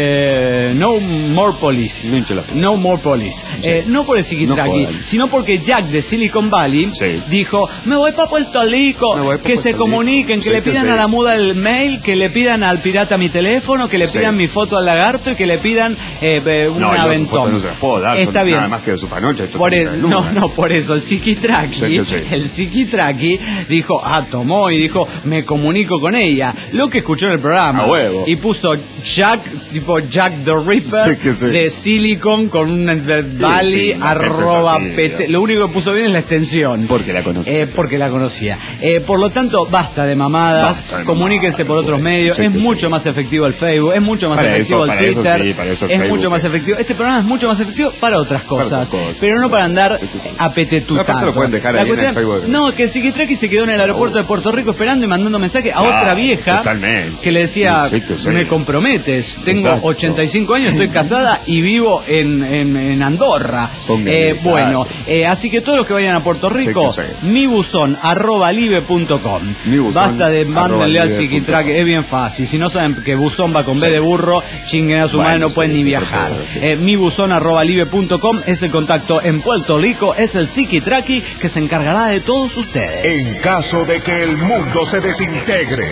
B: eh, no more police.
C: No hinche la-
B: No more police.
C: Sí.
B: Eh, no por el Psiquitraqui,
C: No jodan.
B: sino porque Jack de Silicon Valley
C: Sí.
B: dijo, me voy para Puerto Rico,
C: Me voy pa'
B: que se
C: Puerto
B: comuniquen,
C: Rico.
B: que
C: Sí,
B: le
C: que
B: pidan
C: sí.
B: a la muda el mail, que le pidan al pirata mi teléfono, que le
C: Sí.
B: pidan mi foto al lagarto y que le pidan eh, eh, un
C: No, yo su
B: aventón.
C: foto no se las puedo dar.
B: Está
C: son
B: bien.
C: Nada más que de su panocha. esto
B: Por
C: es
B: el-
C: una
B: no,
C: luna.
B: no, por eso, el Psiquitraqui,
C: Sí, que sí.
B: el Psiquitraqui dijo, ah, tomó y dijo, me comunico con ella. Lo que escuchó en el programa.
C: A huevo.
B: Y puso Jack, tipo Jack the Ripper,
C: Sí, que sí.
B: de Silicon con un eh, Valley,
C: sí, la
B: arroba,
C: gente es así,
B: pt.
C: digamos.
B: Lo único que puso bien es la extensión.
C: Porque la conoce.
B: Eh, porque la conocía. Eh, por lo tanto, basta de mamadas,
C: Basta de
B: comuníquense
C: mamadas,
B: por otros
C: güey.
B: medios.
C: Sí,
B: es
C: que
B: mucho
C: sí.
B: más efectivo el Facebook, es mucho más
C: Para
B: efectivo
C: eso,
B: el
C: para eso
B: Twitter,
C: sí, para eso el
B: es
C: Facebook,
B: mucho más
C: eh.
B: efectivo. Este programa es mucho más efectivo para otras cosas,
C: otras cosas.
B: pero no para andar
C: Sí, que sí.
B: apetetutando.
C: Aparte lo pueden dejar
B: La
C: ahí en el
B: cuestión-
C: Facebook.
B: No, que el Psiquitraqui se quedó en el aeropuerto de Puerto Rico esperando y mandando mensajes a otra
C: Claro,
B: vieja
C: totalmente.
B: que le decía,
C: Sí, que sí.
B: me comprometes, tengo
C: Exacto.
B: ochenta y cinco años, estoy casada y vivo en, en, en Andorra.
C: Póngale,
B: Eh, bueno,
C: claro.
B: eh, así que todos los que vayan a Puerto Rico,
C: Sí, que sí.
B: mi buzón arroba live punto com.
C: Mi buzón,
B: Basta de
C: arroba
B: mándenle al
C: live punto com.
B: Psiquitraqui, es bien fácil. Si no saben que buzón va con B
C: Sí.
B: de burro, chinguen a su
C: Bueno,
B: madre, no
C: sí,
B: pueden ni
C: sí,
B: viajar.
C: por favor, sí.
B: Eh, mi buzón arroba live punto com es el contacto en Puerto Rico, es el Psiquitraqui que se encargará de todos ustedes.
A: En caso de que el mundo se desintegre.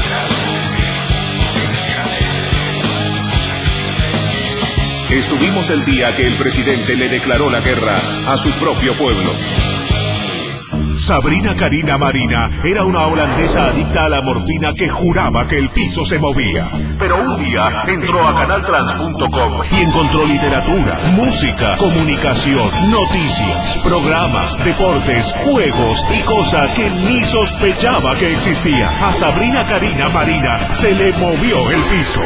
A: Estuvimos el día que el presidente le declaró la guerra a su propio pueblo. Sabrina Karina Marina era una holandesa adicta a la morfina que juraba que el piso se movía. Pero un día entró a canaltrans punto com y encontró literatura, música, comunicación, noticias, programas, deportes, juegos y cosas que ni sospechaba que existían. A Sabrina Karina Marina se le movió el piso.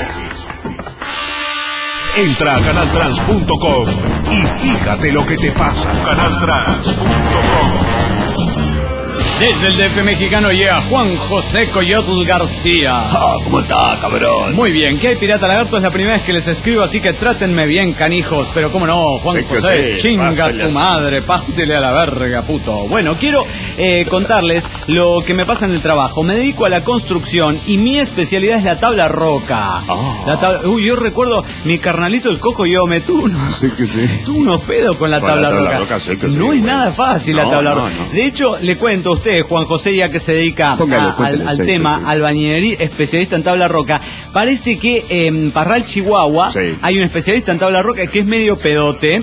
A: Entra a canaltrans punto com y fíjate lo que te pasa. canaltrans punto com.
B: Desde el D F mexicano llega Juan José Coyotl García.
C: Ah, ¿cómo está, cabrón?
B: Muy bien, ¿qué hay, Pirata Lagarto? Es la primera vez que les escribo, así que trátenme bien, canijos. Pero cómo no, Juan
C: Sí que
B: José,
C: sí,
B: chinga
C: pásele
B: tu
C: así.
B: madre, pásele a la verga, puto. Bueno, quiero eh, contarles lo que me pasa en el trabajo. Me dedico a la construcción y mi especialidad es la tabla roca.
C: Ah.
B: La tabla... Uy, yo recuerdo mi carnalito el Coco, yo me tuvo unos,
C: Sí que sí.
B: tuvo unos pedos con la
C: Con
B: tabla
C: la tabla
B: roca.
C: roca, sí que sí,
B: no es
C: güey.
B: nada fácil la
C: No,
B: tabla
C: no,
B: roca.
C: no.
B: De hecho, le cuento a usted, Juan José, ya que se dedica
C: Póngale,
B: a- al,
C: cuéntele,
B: al
C: sí,
B: tema,
C: sí, sí.
B: albañilería, especialista en tabla roca. Parece que en Parral, Chihuahua,
C: Sí.
B: hay un especialista en tabla roca que es medio pedote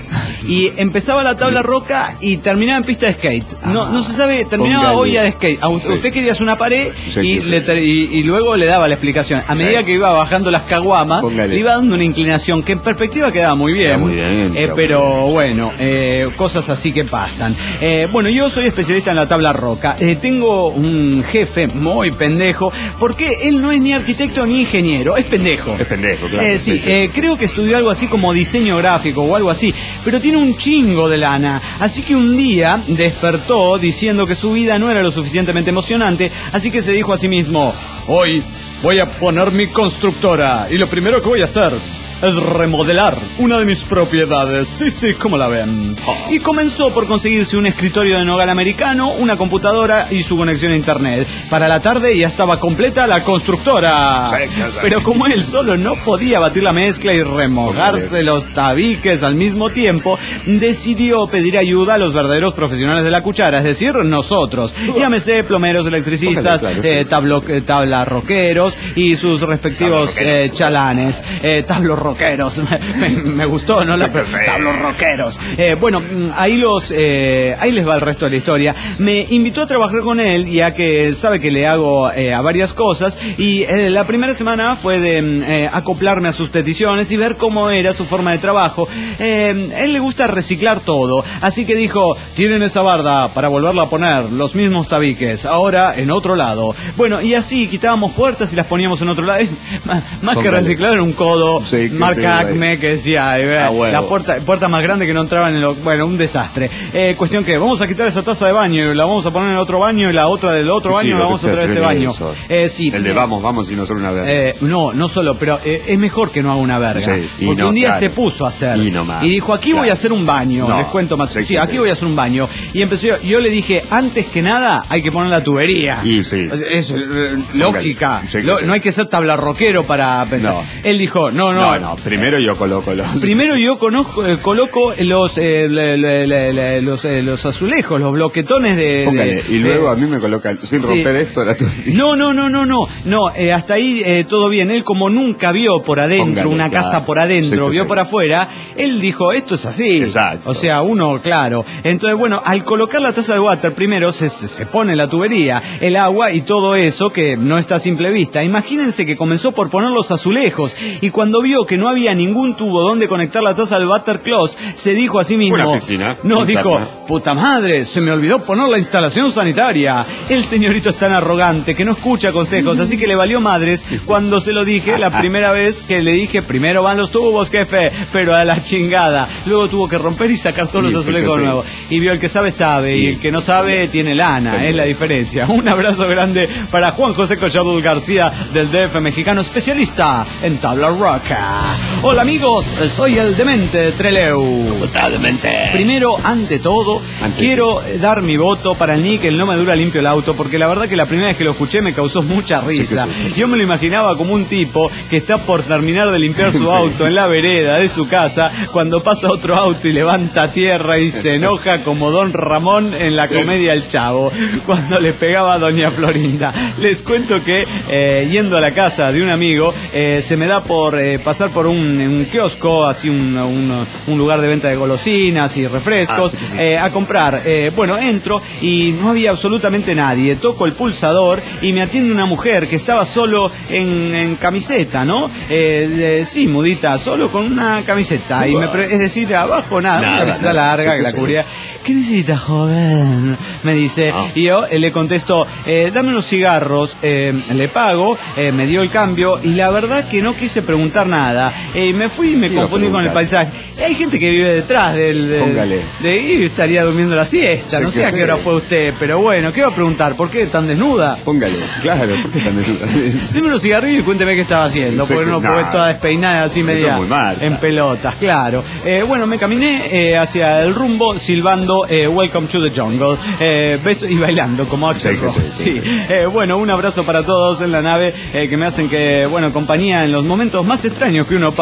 B: y empezaba la tabla roca y terminaba en pista de skate. No, ah, no se sabe, terminaba olla de skate. A usted sí. quería hacer una pared sí, y, sí. Le, y, y luego le daba la explicación. A medida sí. que iba bajando las caguamas, Póngale. le iba dando una inclinación que en perspectiva quedaba muy bien. Queda muy bien eh, pero muy bien. bueno, eh, cosas así que pasan. Eh, bueno, yo soy especialista en la tabla roca. Eh, tengo un jefe muy pendejo, porque él no es ni arquitecto ni ingeniero, es pendejo.
C: Es pendejo, claro.
B: Eh, sí, sí, sí, eh, sí. Creo que estudió algo así como diseño gráfico o algo así, pero tiene un chingo de lana. Así que un día despertó diciendo que su vida no era lo suficientemente emocionante, así que se dijo a sí mismo: hoy voy a poner mi constructora y lo primero que voy a hacer es remodelar una de mis propiedades. Sí, sí, ¿cómo la ven? Oh. Y comenzó por conseguirse un escritorio de nogal americano, una computadora y su conexión a internet. Para la tarde ya estaba completa la constructora. Sí, sí, sí. Pero como él solo no podía batir la mezcla y remojarse los tabiques al mismo tiempo, decidió pedir ayuda a los verdaderos profesionales de la cuchara, es decir, nosotros. Llámese plomeros, electricistas, claro, eh, sí, tablo, sí. tabla rockeros y sus respectivos eh, chalanes. Eh, tablo rockeros, me, me gustó, ¿no? La tablos rockeros. Eh, bueno, ahí los, eh, ahí les va el resto de la historia. Me invitó a trabajar con él, ya que sabe que le hago eh, a varias cosas, y eh, la primera semana fue de eh, acoplarme a sus peticiones y ver cómo era su forma de trabajo. Eh, él le gusta reciclar todo, así que dijo: tienen esa barda para volverla a poner, los mismos tabiques, ahora en otro lado. Bueno, y así quitábamos puertas y las poníamos en otro lado. Más, más que reciclar en un codo. Sí. Marca sí, Acme, que decía, eh, ah, la puerta, puerta más grande que no entraba en el... Bueno, un desastre. Eh, cuestión que vamos a quitar esa taza de baño y la vamos a poner en el otro baño y la otra del otro baño sí, la vamos a traer a este baño. Eh, sí,
C: el de vamos, vamos y no solo una verga.
B: Eh, no, no solo, pero eh, es mejor que no haga una verga. Sí, porque no, un día claro. se puso a hacer. Y, no y dijo, aquí claro. voy a hacer un baño. No, les cuento más. Sí, sí aquí sí. voy a hacer un baño. Y empecé, yo, yo le dije, antes que nada, hay que poner la tubería.
C: Y sí.
B: Es, es eh, lógica. Sí, Lo, sí. No hay que ser tabla roquero para pensar. No. Él dijo, no, no.
C: No, no, primero yo coloco los...
B: Primero yo conozco, eh, coloco los, eh, le, le, le, le, los, eh, los azulejos, los bloquetones de...
C: Póngale,
B: de
C: y luego
B: de,
C: a mí me colocan, sin sí. romper esto, la tubería.
B: No, no, no, no, no, no eh, hasta ahí eh, todo bien. Él, como nunca vio por adentro, Póngale, una claro. casa por adentro, sí, vio sí. por afuera, él dijo, esto es así.
C: Exacto.
B: O sea, uno, claro. Entonces, bueno, al colocar la taza de water, primero se, se, se pone la tubería, el agua y todo eso que no está a simple vista. Imagínense que comenzó por poner los azulejos y cuando vio que no había ningún tubo donde conectar la taza al water closet, se dijo a sí mismo...
C: Una piscina.
B: No, dijo, interna. Puta madre, se me olvidó poner la instalación sanitaria. El señorito es tan arrogante que no escucha consejos, así que le valió madres cuando se lo dije la primera vez que le dije, primero van los tubos, jefe, pero a la chingada. Luego tuvo que romper y sacar todos y los azulejos nuevos. Y vio, el que sabe, sabe, y, y el que no sabe, tiene lana, es la diferencia. Un abrazo grande para Juan José Colladul García, del D F mexicano, especialista en tabla roca. Hola amigos, soy el demente de Trelew.
C: ¿Cómo está, demente?
B: Primero, ante todo, ante quiero sí. dar mi voto para el Nick, el No Me Dura Limpio el Auto, porque la verdad que la primera vez que lo escuché me causó mucha risa. Sí, sí, sí. Yo me lo imaginaba como un tipo que está por terminar de limpiar su sí. auto en la vereda de su casa, cuando pasa otro auto y levanta tierra y se enoja como Don Ramón en la comedia El Chavo, cuando le pegaba a Doña Florinda. Les cuento que, eh, yendo a la casa de un amigo, eh, se me da por eh, pasar por un, un kiosco, así un, un, un lugar de venta de golosinas y refrescos, ah, sí, sí. Eh, a comprar. Eh, bueno, entro y no había absolutamente nadie. Toco el pulsador y me atiende una mujer que estaba solo en, en camiseta, ¿no? Eh, eh, sí, mudita, solo con una camiseta. Y me pre- es decir, abajo nada, nada una camiseta larga sí, que la cubría. ¿Qué necesita, joven? Me dice. Ah. Y yo eh, le contesto, eh, dame unos cigarros, eh, le pago, eh, me dio el cambio y la verdad que no quise preguntar nada. Eh, me fui y me confundí con el paisaje. Hay gente que vive detrás del... del
C: Póngale.
B: De, y estaría durmiendo la siesta. Sí, no sé a qué hora fue usted, pero bueno, ¿qué va a preguntar? ¿Por qué tan desnuda?
C: Póngale, claro, ¿por qué tan desnuda?
B: Deme unos cigarrillos y cuénteme qué estaba haciendo. Sí, porque no, no, porque toda despeinada así media
C: muy mal,
B: en pelotas, claro. Eh, bueno, me caminé eh, hacia el rumbo silbando eh, Welcome to the Jungle. Eh, beso y bailando como Axel Rose. Sí, sí, sí. Eh, bueno, un abrazo para todos en la nave eh, que me hacen que, bueno, compañía en los momentos más extraños que uno pasa.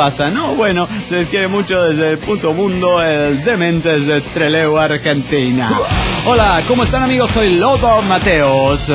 B: pasa? No, bueno, se les quiere mucho desde el punto mundo, el Dementes de Trelew, Argentina. Hola, ¿cómo están, amigos? Soy Lothar Mateos.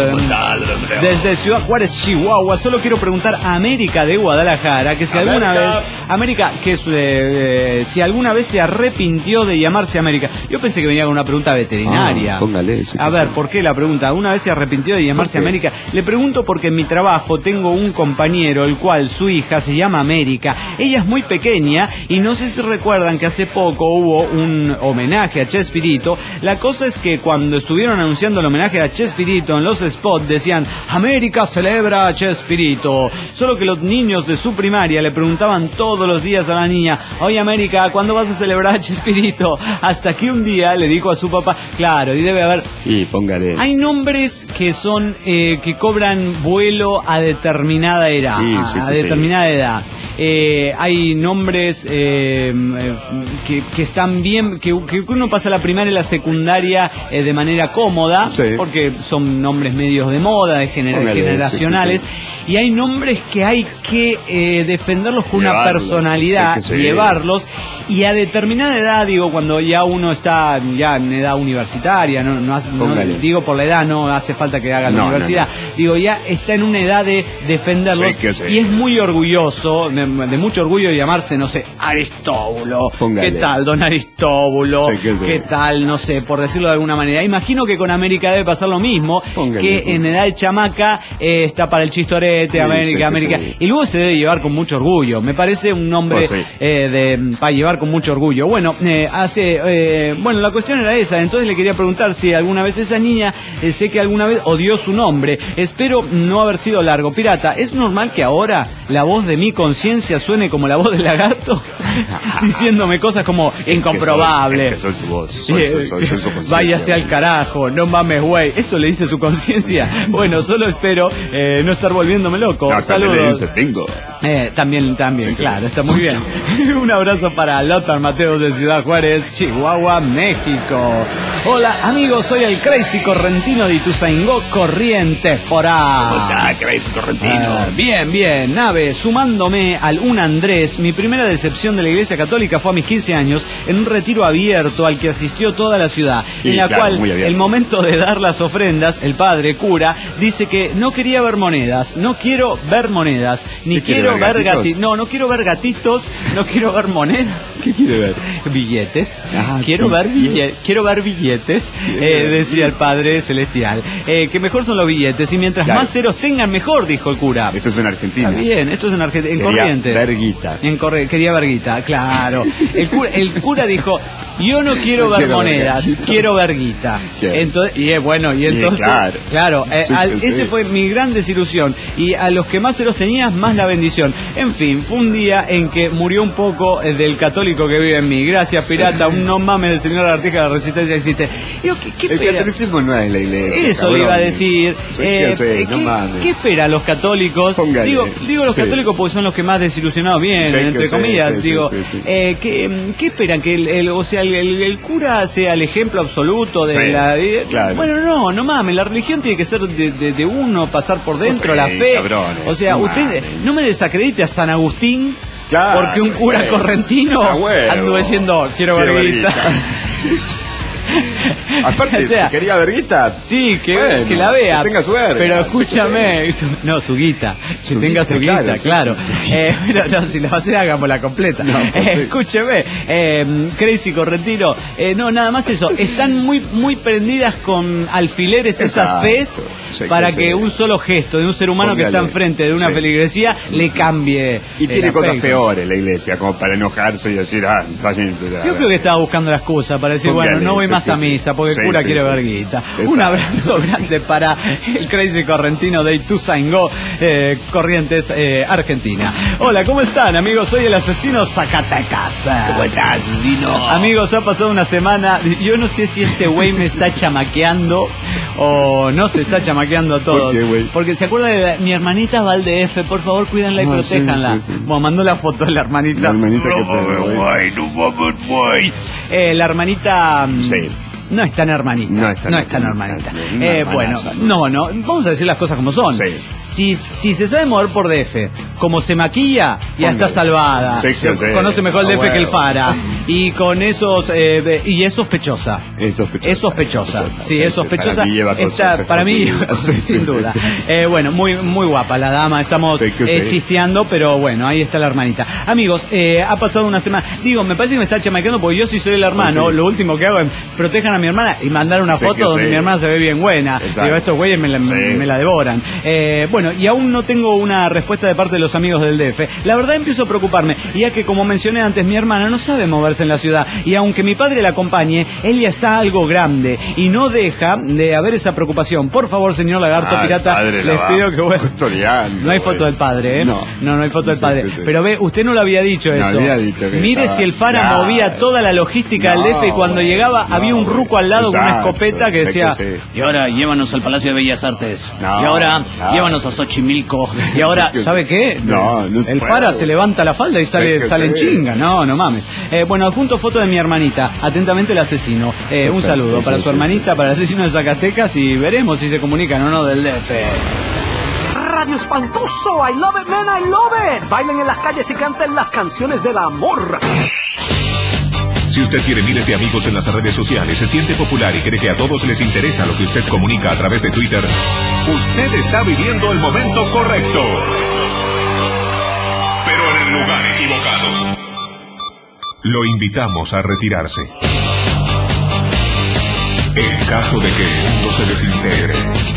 B: Desde Ciudad Juárez, Chihuahua. Solo quiero preguntar a América de Guadalajara que si alguna
C: América.
B: vez... América, que es, eh, eh, si alguna vez se arrepintió de llamarse América. Yo pensé que venía con una pregunta veterinaria.
C: Ah, póngale. Sí,
B: A ver,
C: sí.
B: ¿por qué la pregunta? ¿Una vez se arrepintió de llamarse
C: ¿Por qué?
B: América? Le pregunto porque en mi trabajo tengo un compañero, el cual su hija se llama América. Ella es muy pequeña y no sé si recuerdan que hace poco hubo un homenaje a Chespirito. La cosa es que cuando estuvieron anunciando el homenaje a Chespirito en los spots decían América celebra a Chespirito. Solo que los niños de su primaria le preguntaban todos los días a la niña, oye América, ¿cuándo vas a celebrar a Chespirito? Hasta que un día le dijo a su papá, claro, y debe haber...
C: Y póngale.
B: Hay nombres que son, eh, que cobran vuelo a determinada edad,
C: Sí, sí,
B: a
C: sí.
B: determinada edad. Eh, hay nombres eh, que, que están bien, que, que uno pasa la primaria y la secundaria eh, de manera cómoda,
C: Sí.
B: porque son nombres medios de moda, de gener-
C: Póngale,
B: generacionales.
C: sí, sí,
B: Y hay nombres que hay que eh, defenderlos con una
C: Llevarlos,
B: personalidad,
C: sí que sí.
B: llevarlos, y a determinada edad, digo, cuando ya uno está ya en edad universitaria, no, no, hace- no
C: Póngale.
B: digo por la edad, no hace falta que haga la
C: No,
B: universidad,
C: no, no.
B: digo, ya está en una edad de defenderlos,
C: Sí que sí.
B: y es muy orgulloso, de, de mucho orgullo llamarse, no sé, Aristóbulo.
C: Póngale.
B: ¿Qué tal, don Aristóbulo?
C: Sí que sí.
B: ¿Qué tal, no sé, por decirlo de alguna manera? Imagino que con América debe pasar lo mismo,
C: Póngale,
B: que
C: póngale.
B: en edad de chamaca eh, está para el chistorete,
C: Sí,
B: América,
C: sí que
B: América,
C: sí.
B: y luego se debe llevar con mucho orgullo. Me parece un nombre
C: Oh, sí.
B: eh, de para llevar con mucho orgullo. Bueno, eh, hace, eh, bueno, la cuestión era esa. Entonces le quería preguntar si alguna vez esa niña, eh, sé que alguna vez odió su nombre. Espero no haber sido largo. Pirata, ¿es normal que ahora la voz de mi conciencia suene como la voz del lagarto? Diciéndome cosas como incomprobable.
C: Es que soy su voz. Soy,
B: Eh,
C: soy, soy, soy su conciencia,
B: Váyase al
C: güey.
B: carajo, no mames, güey. ¿Eso le dice su conciencia? Bueno, solo espero eh, no estar volviéndome loco.
C: No, también le
B: Saludos.
C: dice bingo.
B: Eh, también, también,
C: Sí,
B: claro,
C: claro.
B: está muy bien. Un abrazo para Lothar Mateos de Ciudad Juárez, Chihuahua, México. Hola, amigos, soy el Crazy Correntino de Ituzaingó, Corrientes por A.
C: Ah, Crazy Correntino.
B: Ah, bien, bien, nave, sumándome al un Andrés, mi primera decepción de la Iglesia Católica fue a mis quince años, en un retiro abierto al que asistió toda la ciudad,
C: Sí,
B: en la
C: claro,
B: cual
C: muy abierto.
B: el momento de dar las ofrendas, el padre cura dice que no quería ver monedas, no quiero ver monedas, ni
C: ¿Qué quiere
B: quiero
C: ver,
B: ver
C: gatitos?
B: gatitos, no, no quiero ver gatitos, no quiero ver monedas.
C: ¿Qué quiere ver?
B: Billetes,
C: Ah,
B: quiero ver
C: bien.
B: billetes, quiero ver billetes, eh, decía el Padre Celestial, eh, que mejor son los billetes y mientras
C: Claro.
B: más ceros tengan mejor, dijo el cura.
C: Esto es en Argentina.
B: Está bien, esto es en Argentina, en
C: Quería
B: Corrientes.
C: verguita.
B: En Corre- quería verguita, claro. El cura, el cura dijo, yo no quiero
C: No
B: ver
C: quiero
B: monedas,
C: verguita.
B: quiero verguita.
C: Claro.
B: Entonces, y es bueno, y entonces,
C: claro.
B: claro, eh,
C: Sí,
B: al-
C: sí.
B: ese fue mi gran desilusión. Y a los que más ceros tenías, más la bendición. En fin, fue un día en que murió un poco eh, del católico que vive en mí. Gracias, pirata, un no mames del señor Artija, la resistencia existe. Digo, ¿qué, qué
C: El
B: espera?
C: catolicismo no es la iglesia.
B: Eso
C: cabrón.
B: le iba a decir.
C: Sí,
B: Eh,
C: que sé, no
B: ¿qué,
C: mames.
B: ¿Qué esperan los católicos?
C: Póngale.
B: Digo, digo los
C: Sí.
B: católicos porque son los que más desilusionados vienen,
C: Sí, que
B: entre
C: sí,
B: comillas.
C: sí,
B: digo,
C: sí, sí, sí.
B: eh, ¿qué, ¿qué esperan? Que el, el- o sea, el, el- el cura sea el ejemplo absoluto de
C: Sí,
B: la eh,
C: claro.
B: Bueno, no, no mames, la religión tiene que ser de, de- de uno, pasar por dentro,
C: Sí,
B: la fe.
C: cabrones,
B: o sea,
C: no
B: usted
C: mames.
B: no me desacredite a San Agustín.
C: Claro,
B: porque un cura
C: güey.
B: correntino
C: A huevo.
B: anduvo diciendo, quiero
C: Quiero
B: verguita.
C: Aparte,
B: O sea,
C: si quería verguita.
B: Sí, que,
C: Bueno,
B: que la vea.
C: que tenga suerte.
B: Pero
C: Sí,
B: escúchame, su- no, su guita. Que
C: Su
B: tenga
C: guita,
B: su guita,
C: claro,
B: claro.
C: sí, sí.
B: Eh, pero no, si la va a hacer, hagámosla completa.
C: No, pues
B: Eh,
C: sí.
B: Escúcheme, eh, Crazy Correntino. Eh, no, nada más eso. Están muy, muy prendidas con alfileres esas
C: Exacto.
B: fes
C: Sí,
B: para
C: sí,
B: que
C: sí.
B: un solo gesto de un ser humano que
C: Póngale.
B: está enfrente de una
C: Sí.
B: feligresía le cambie.
C: Y
B: el
C: tiene cosas
B: afecto.
C: peores la iglesia, como para enojarse y decir, ah, váyanse.
B: Yo creo que estaba buscando la excusa para decir,
C: Póngale,
B: bueno, no voy
C: sí,
B: más
C: sí,
B: a
C: sí.
B: misa porque
C: Sí,
B: el cura
C: sí,
B: quiere
C: sí.
B: ver guita.
C: Exacto.
B: Un abrazo grande para el Crazy Correntino de Ituzaingó, eh, Corrientes, eh, Argentina. Hola, ¿cómo están, amigos? Soy el asesino Zacatecas.
C: ¿Cómo estás, asesino?
B: Amigos, ha pasado una semana. Yo no sé si este güey me está chamaqueando o no se está chamaqueando a todos.
C: ¿Por qué, güey?
B: Porque se acuerda de la- mi hermanita Valdef, por favor, cuídenla y
C: Ah,
B: protéjanla.
C: sí, sí, sí.
B: Bueno, mandó la foto de la hermanita.
C: La hermanita que
B: No
C: pedo,
B: mames,
C: güey.
B: güey, no mames, güey. Eh, la hermanita. mm,
C: Sí.
B: no es tan hermanita. No es tan, no es tan hermanita. Eh, bueno, no, no, vamos a decir las cosas como son. Sí. Si, si se sabe mover por D F, como se maquilla, ya está salvada. Sí, sí, sí. Conoce mejor el D F oh, que el Fara. Y con esos, eh, y es sospechosa. Es sospechosa. Es sospechosa. sospechosa. Sí, es sospechosa. Para mí lleva cosas. Está, para mí, sí, sin duda. Sí, sí, sí. Eh, bueno, muy, muy guapa la dama. Estamos sí, eh, sí. chisteando, pero bueno, ahí está la hermanita. Amigos, eh, ha pasado una semana. Digo, me parece que me está chamaqueando porque yo sí soy el hermano. Sí. Lo último que hago es protejan a mi hermana y mandar una sí, foto donde sí. mi hermana se ve bien buena. Exacto. Digo, estos güeyes me la, sí. me la devoran. Eh, bueno, y aún no tengo una respuesta de parte de los amigos del D F. La verdad empiezo a preocuparme, ya que como mencioné antes, mi hermana no sabe moverse en la ciudad. Y aunque mi padre la acompañe, él ya está algo grande y no deja de haber esa preocupación. Por favor, señor Lagarto ah, Pirata, les pido que bueno. No hay foto del padre, ¿eh? No, no, no hay foto del padre. Pero ve, usted no lo había dicho eso. No había dicho que Mire estaba... si el Fara nah, movía toda la logística no, del D F y cuando llegaba no, había un ruco al lado exacto, con una escopeta que decía que sí. y ahora llévanos al Palacio de Bellas Artes. No, y ahora no. llévanos a Xochimilco. Y ahora, ¿sabe qué? No, no se el puede, Fara se levanta la falda y sale, sale en chinga. No, no mames. Eh, bueno, adjunto foto de mi hermanita. Atentamente el asesino. Eh, un saludo para su hermanita, para el asesino de Zacatecas y veremos si se comunican o no del D F.
E: Radio Espantoso, I love it, man, I love it. Bailen en las calles y canten las canciones del amor.
A: Si usted tiene miles de amigos en las redes sociales, se siente popular y cree que a todos les interesa lo que usted comunica a través de Twitter, usted está viviendo el momento correcto, pero en el lugar equivocado. Lo invitamos a retirarse. En caso de que el mundo se desintegre.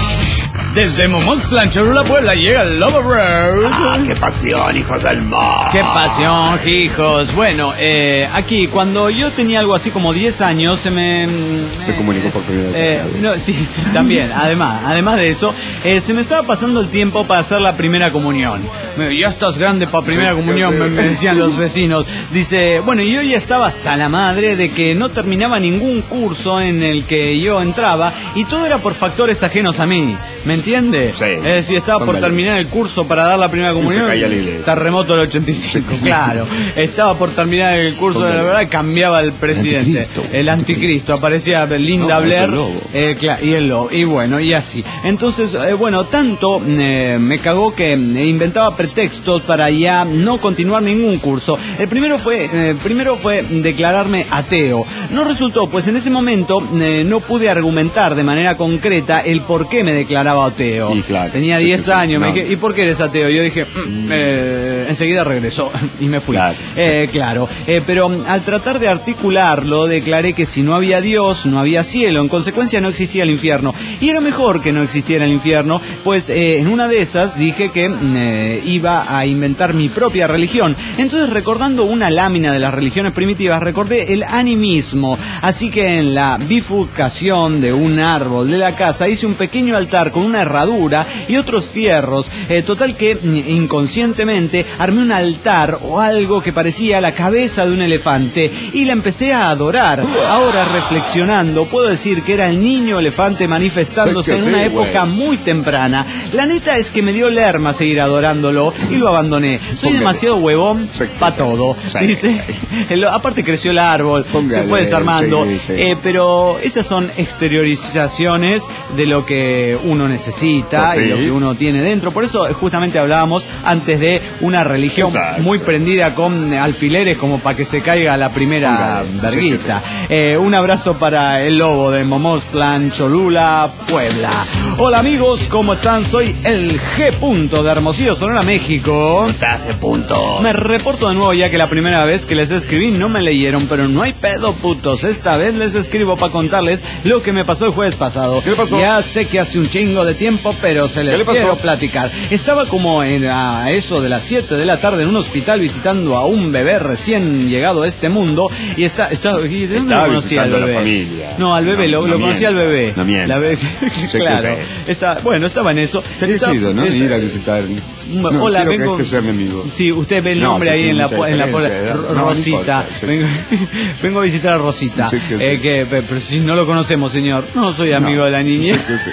B: Desde Momoxtlan, Cholula, Puebla, llega el Lobo Road.
C: ¡Ah, qué pasión, hijos del mar!
B: ¡Qué pasión, hijos! Bueno, eh, aquí, cuando yo tenía algo así como diez años, se me...
C: Se eh, comunicó por primera vez.
B: Eh, no, sí, sí, también, además, además de eso, eh, se me estaba pasando el tiempo para hacer la primera comunión. Ya estás grande para primera sí, comunión, me, me decían los vecinos. Dice, bueno, yo ya estaba hasta la madre de que no terminaba ningún curso en el que yo entraba y todo era por factores ajenos a mí. ¿Me entiende? Sí. Es decir, estaba Póngale. por terminar el curso para dar la primera comunión. Terremoto del ochenta y cinco, sí. Claro. Estaba por terminar el curso Póngale. de la verdad y cambiaba el presidente. El anticristo. El anticristo. Aparecía Linda no, Blair. Eh, claro, y el lobo. Y bueno, y así. Entonces, eh, bueno, tanto eh, me cagó que eh, inventaba pretextos para ya no continuar ningún curso. El primero fue, eh, primero fue declararme ateo. No resultó, pues en ese momento eh, no pude argumentar de manera concreta el por qué me declaraba ateo. Y claro, tenía diez años, no. me dije, ¿y por qué eres ateo? Yo dije, mm, eh, enseguida regresó y me fui. Claro, eh, claro. Eh, pero al tratar de articularlo, declaré que si no había Dios, no había cielo, en consecuencia no existía el infierno. Y era mejor que no existiera el infierno, pues eh, en una de esas dije que eh, iba a inventar mi propia religión. Entonces, recordando una lámina de las religiones primitivas, recordé el animismo. Así que en la bifurcación de un árbol de la casa hice un pequeño altar con una herradura y otros fierros, eh, total que inconscientemente armé un altar o algo que parecía la cabeza de un elefante y la empecé a adorar. Ahora reflexionando puedo decir que era el niño elefante manifestándose en una época muy temprana. La neta es que me dio lerma seguir adorándolo y lo abandoné. Soy demasiado huevón para todo. Dice, aparte creció el árbol, se fue desarmando, eh, pero esas son exteriorizaciones de lo que uno necesita, sí, y lo que uno tiene dentro. Por eso justamente hablábamos antes de una religión Exacto. muy prendida con alfileres como para que se caiga la primera verguita. Sí, eh, un abrazo para el lobo de Momoxtlan, Cholula, Puebla. Hola amigos, ¿cómo están? Soy el G. Punto de Hermosillo, Sonora, México.
C: ¿Cómo estás, G. Punto?
B: Me reporto de nuevo ya que la primera vez que les escribí no me leyeron, pero no hay pedo, putos. Esta vez les escribo para contarles lo que me pasó el jueves pasado.
C: ¿Qué pasó?
B: Ya sé que hace un chingo de tiempo, pero se les quiero platicar. Estaba como en, a eso de las siete de la tarde en un hospital visitando a un bebé recién llegado a este mundo y está, está ¿y ¿de dónde lo conocía al bebé? No, al bebé, no, lo, lo conocía al bebé.
C: No mientas.
B: La bebé, claro. Está, bueno, estaba en eso.
C: Estaría chido, ¿no? Ir a visitar. No,
B: hola, vengo.
C: Que, que sea mi amigo.
B: Sí, usted ve el nombre no, ahí en la, en la puerta.
C: No,
B: Rosita.
C: No
B: vengo, vengo a visitar a Rosita. Sí, que eh, sí. que, pero si no lo conocemos, señor. No soy amigo no, de la niña. Sí,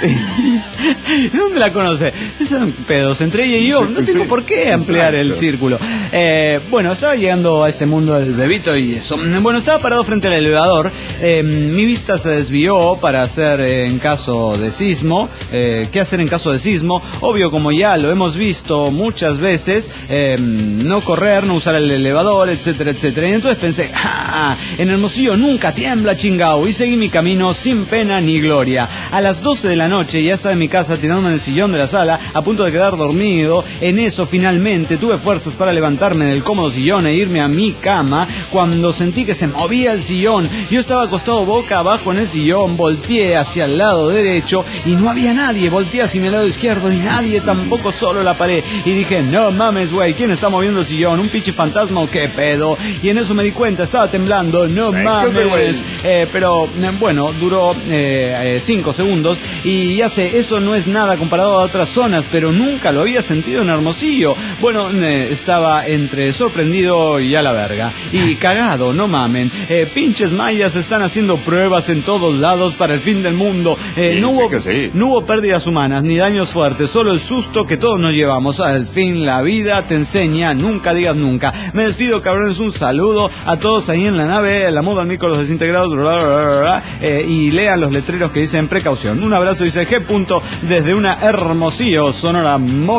B: sí. ¿Dónde la conoce? Son pedos entre ella y yo. Sí, no tengo sí. por qué ampliar Exacto. el círculo. Eh, bueno, estaba llegando a este mundo del bebito y eso. Bueno, estaba parado frente al elevador. Eh, mi vista se desvió para hacer eh, en caso de sismo. Eh, ¿Qué hacer en caso de sismo? Obvio, como ya lo hemos visto muchas veces, eh, no correr, no usar el elevador, etcétera, etcétera. Y entonces pensé, ¡ah! En Hermosillo nunca tiembla, chingao. Y seguí mi camino sin pena ni gloria. A las doce de la noche ya estaba en mi casa tirándome en el sillón de la sala, a punto de quedar dormido. En eso finalmente tuve fuerzas para levantarme del cómodo sillón e irme a mi cama, cuando sentí que se movía el sillón. Yo estaba acostado boca abajo en el sillón, volteé hacia el lado derecho y no había nadie. Volteé hacia mi lado izquierdo y nadie tampoco, solo la pared. Y dije, no mames, güey, ¿quién está moviendo el sillón? ¿Un pinche fantasma o qué pedo? Y en eso me di cuenta, estaba temblando, no mames. Eh, pero bueno, duró eh, eh, cinco segundos y ya sé, eso no es nada comparado a otras zonas, pero nunca lo había sentido en Hermosillo. Bueno, eh, estaba entre sorprendido y a la verga. Y cagado, no mamen. Eh, pinches mayas están haciendo pruebas en todos lados para el fin del mundo. Eh, sí, no, hubo, sí. no hubo pérdidas humanas ni daños fuertes, solo el susto que todos nos llevamos. Al fin la vida te enseña, nunca digas nunca. Me despido, cabrones, un saludo a todos ahí en la nave, la moda al micro, los desintegrados, bla, bla, bla, bla, eh, y lean los letreros que dicen precaución. Un abrazo, dice G. Punto, desde una Hermosillo, Sonora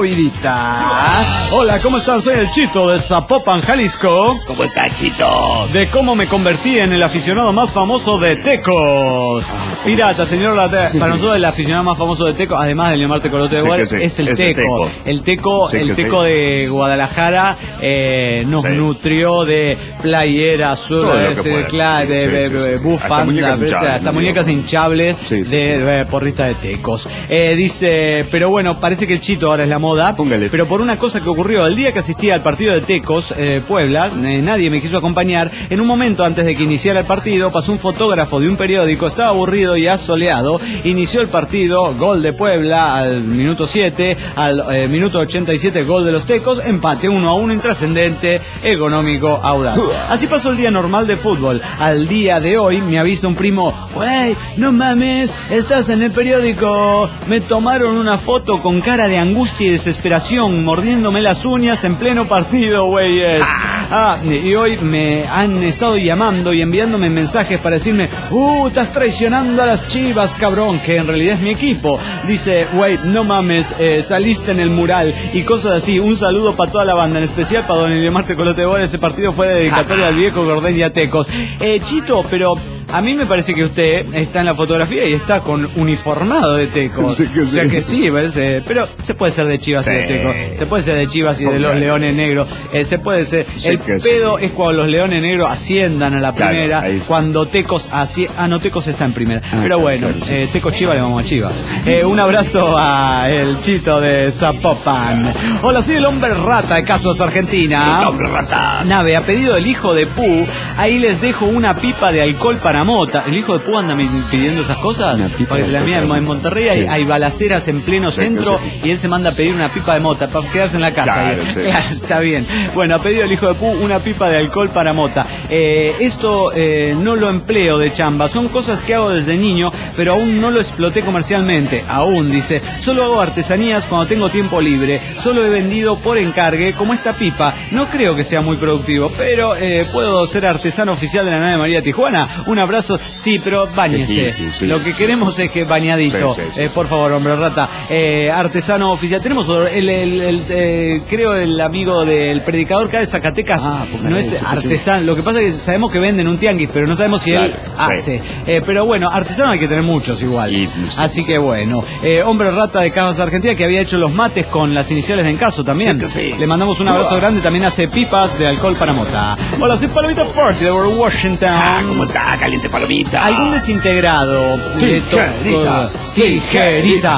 B: movidita. Hola, ¿cómo están? Soy el Chito de Zapopan, Jalisco.
F: ¿Cómo está, Chito?
B: De cómo me convertí en el aficionado más famoso de Tecos. Pirata, señor, para nosotros el aficionado más famoso de Tecos, además del llamar Tecolote de Guadalajara, sí, es el es Teco. El Teco, sí, el teco sí. de Guadalajara eh, nos sí. nutrió de playera, azul, de, de, de, sí, de sí, bufanda, hasta, hinchables, hasta muñecas hinchables sí, sí, de, de porrista de Tecos. Eh, dice, pero bueno, parece que el Chito ahora es la moda. Póngale. Pero por una cosa que ocurrió, el día que asistía al partido de Tecos, eh, Puebla, eh, nadie me quiso acompañar. En un momento antes de que iniciara el partido, pasó un fotógrafo de un periódico, estaba aburrido y asoleado, inició el partido, gol de Puebla al minuto siete, al eh, minuto ochenta y siete, gol de los Tecos, empate uno a uno, intrascendente, económico, audaz. Así pasó el día normal de fútbol. Al día de hoy me avisa un primo, güey, no mames, estás en el periódico. Me tomaron una foto con cara de angustia y desesperación, mordiéndome las uñas en pleno partido, güeyes. Ah, y hoy me han estado llamando y enviándome mensajes para decirme, uh, estás traicionando a las Chivas, cabrón, que en realidad es mi equipo. Dice, güey, no mames, eh, saliste en el mural y cosas así. Un saludo para toda la banda, en especial para don Eliomar Tecolote de Bola. Ese partido fue de dedicatoria al viejo Gordén y a Tecos. Eh, Chito, pero a mí me parece que usted está en la fotografía y está con uniformado de Tecos. Sí, o sea que sí, parece, pero se puede ser de Chivas sí. y de Tecos. Se puede ser de Chivas y de los Leones Negros. Eh, se puede ser. Sí, el pedo sí. es cuando los Leones Negros asciendan a la claro, primera, cuando Tecos así, ah no, Tecos está en primera. Ah, pero claro, bueno, claro, sí. eh, Tecos Chivas le vamos a Chivas. Eh, un abrazo a el Chito de Zapopan. Hola, soy el hombre rata de Casos Argentina.
F: El hombre rata.
B: Nave, a pedido del hijo de Pu, ahí les dejo una pipa de alcohol para mota. ¿El hijo de Pu anda pidiendo esas cosas? Para que la mía, en Monterrey hay, sí. hay balaceras en pleno sí, centro sí. y él se manda a pedir una pipa de mota para quedarse en la casa. Claro, sí. claro está bien. Bueno, ha pedido el hijo de Pu una pipa de alcohol para mota. Eh, esto eh, no lo empleo de chamba. Son cosas que hago desde niño, pero aún no lo exploté comercialmente. Aún, dice. Solo hago artesanías cuando tengo tiempo libre. Solo he vendido por encargue, como esta pipa. No creo que sea muy productivo, pero eh, puedo ser artesano oficial de la nave María Tijuana. Un abrazo. Sí, pero báñese. Sí, sí, lo que queremos sí, sí. es que bañadito. Sí, sí, sí. Eh, por favor, hombre rata. Eh, artesano oficial. Tenemos el, el, el eh, creo el amigo del predicador acá de Zacatecas. Ah, no es hecho, artesano. Sí. Lo que pasa es que sabemos que venden un tianguis, pero no sabemos si claro, él hace. Sí. Eh, pero bueno, artesano hay que tener muchos igual. Y, Así que bueno. Eh, hombre rata de Cajas Argentina que había hecho los mates con las iniciales de Encaso también. Sí, sí. Le mandamos un abrazo wow. grande. También hace pipas de alcohol para mota. Hola, soy Palomita Party de Washington.
F: Ah, ¿cómo está? Caliente Palomita.
B: ¿Algún desintegrado?
F: Tijerita.
B: Tijerita.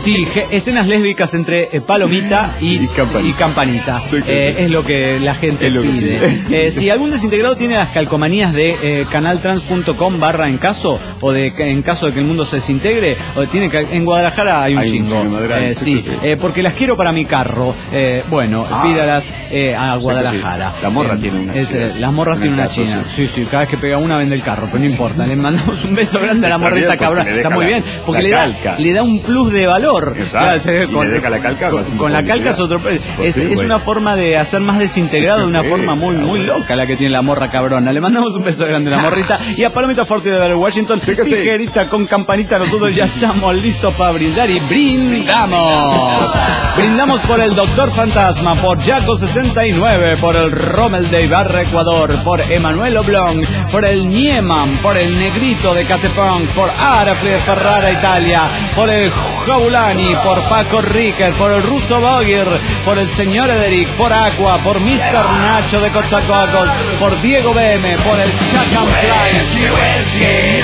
B: Sí, ge- escenas lésbicas entre eh, Palomita y,
C: Y Campanita.
B: y Campanita.
C: Sí, claro.
B: Eh, es lo que la gente
C: Es lo que
B: pide.
C: pide.
B: Eh, si algún desintegrado tiene las calcomanías de eh, canaltrans punto com barra en caso, o de en caso de que el mundo se desintegre, o tiene que, en Guadalajara hay un
C: Hay un
B: chingo.
C: chingo más grande,
B: Eh,
C: sí,
B: sí,
C: sí.
B: eh, porque las quiero para mi carro. Eh, bueno,
C: Ah.
B: pídalas eh, a
C: O sea que
B: Guadalajara.
C: sí, la morra
B: Eh,
C: tiene una
B: es,
C: china.
B: eh, Las morras
C: En
B: tienen
C: el
B: una
C: caso,
B: china.
C: sí.
B: Sí, sí, cada vez que pega una vende el carro, pero no importa. Le mandamos un beso grande a la
C: Está bien,
B: morrita
C: porque
B: cabrón.
C: le
B: Está
C: deja
B: muy
C: la-
B: bien, porque
C: la
B: le da,
C: calca.
B: le da un plus de valor.
C: Exacto.
B: Claro, se ve
C: Y le deja la calca
B: con,
C: haciendo
B: con la calca
C: publicidad.
B: es otro. Es,
C: Pues sí,
B: es
C: güey.
B: una forma de hacer más desintegrado, de una
C: Sí,
B: forma muy,
C: claro,
B: muy
C: güey.
B: loca la que tiene la morra cabrona. Le mandamos un beso grande a la morrita. Y a Palomita Forti de Washington,
C: Sí que sí.
B: tijerita con campanita. Nosotros ya estamos listos para brindar y brindamos. Brindamos por el Doctor Fantasma, por Jaco sesenta y nueve, por el Rommel de Ibarra, Ecuador, por Emanuel Oblong, por el Nieman, por el Negrito de Catepong, por Arafle de Ferrara, Italia, por el Jaulani, por Paco Riquer, por el Ruso Boger, por el señor Ederic, por Aqua, por mister Nacho de Coatzacoalcos, por Diego B M, por el Chacan Fly.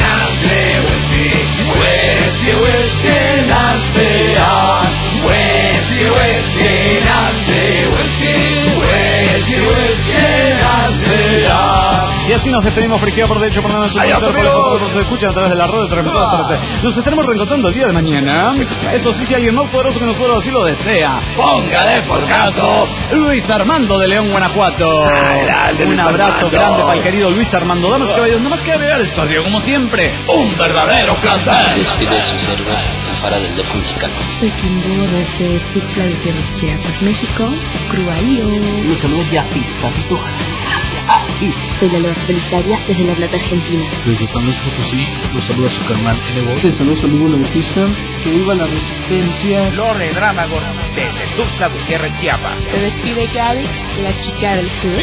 B: Y así nos despedimos, friquea por derecho, por nada, por
C: Adiós,
B: por por
C: amigos.
B: por- por- escuchan a través de la radio, transmitiendo a través de- Nos estaremos reencontrando el día de mañana. Eso sí, si alguien más poderoso que nosotros así lo desea.
F: Póngale por caso.
B: Luis Armando de León, Guanajuato.
F: Grande,
B: Un
F: Luis
B: abrazo
F: Armando.
B: grande para el querido Luis Armando. Damas y caballeros, nada más que agregar esto, ha sido como siempre.
F: Un verdadero placer.
G: Despide su servo, el fara del Dejo Mexicano.
H: Soy Kimbo desde Tuxtla Gutiérrez, Chiapas, México. Cruaío.
I: Los saludos de Afi, Papito.
H: Soy la Loa Solitaria desde La Plata, Argentina.
J: Desde San Luis Potosí, los saluda su carnal Evo.
I: Desde San Luis Olígono de Houston. Que viva la resistencia.
K: Lore Drámago desde Tuxtla Gutiérrez, Chiapas.
H: Se despide Gladys, la chica del sur.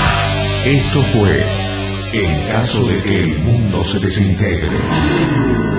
A: Esto fue En caso de que el mundo se desintegre.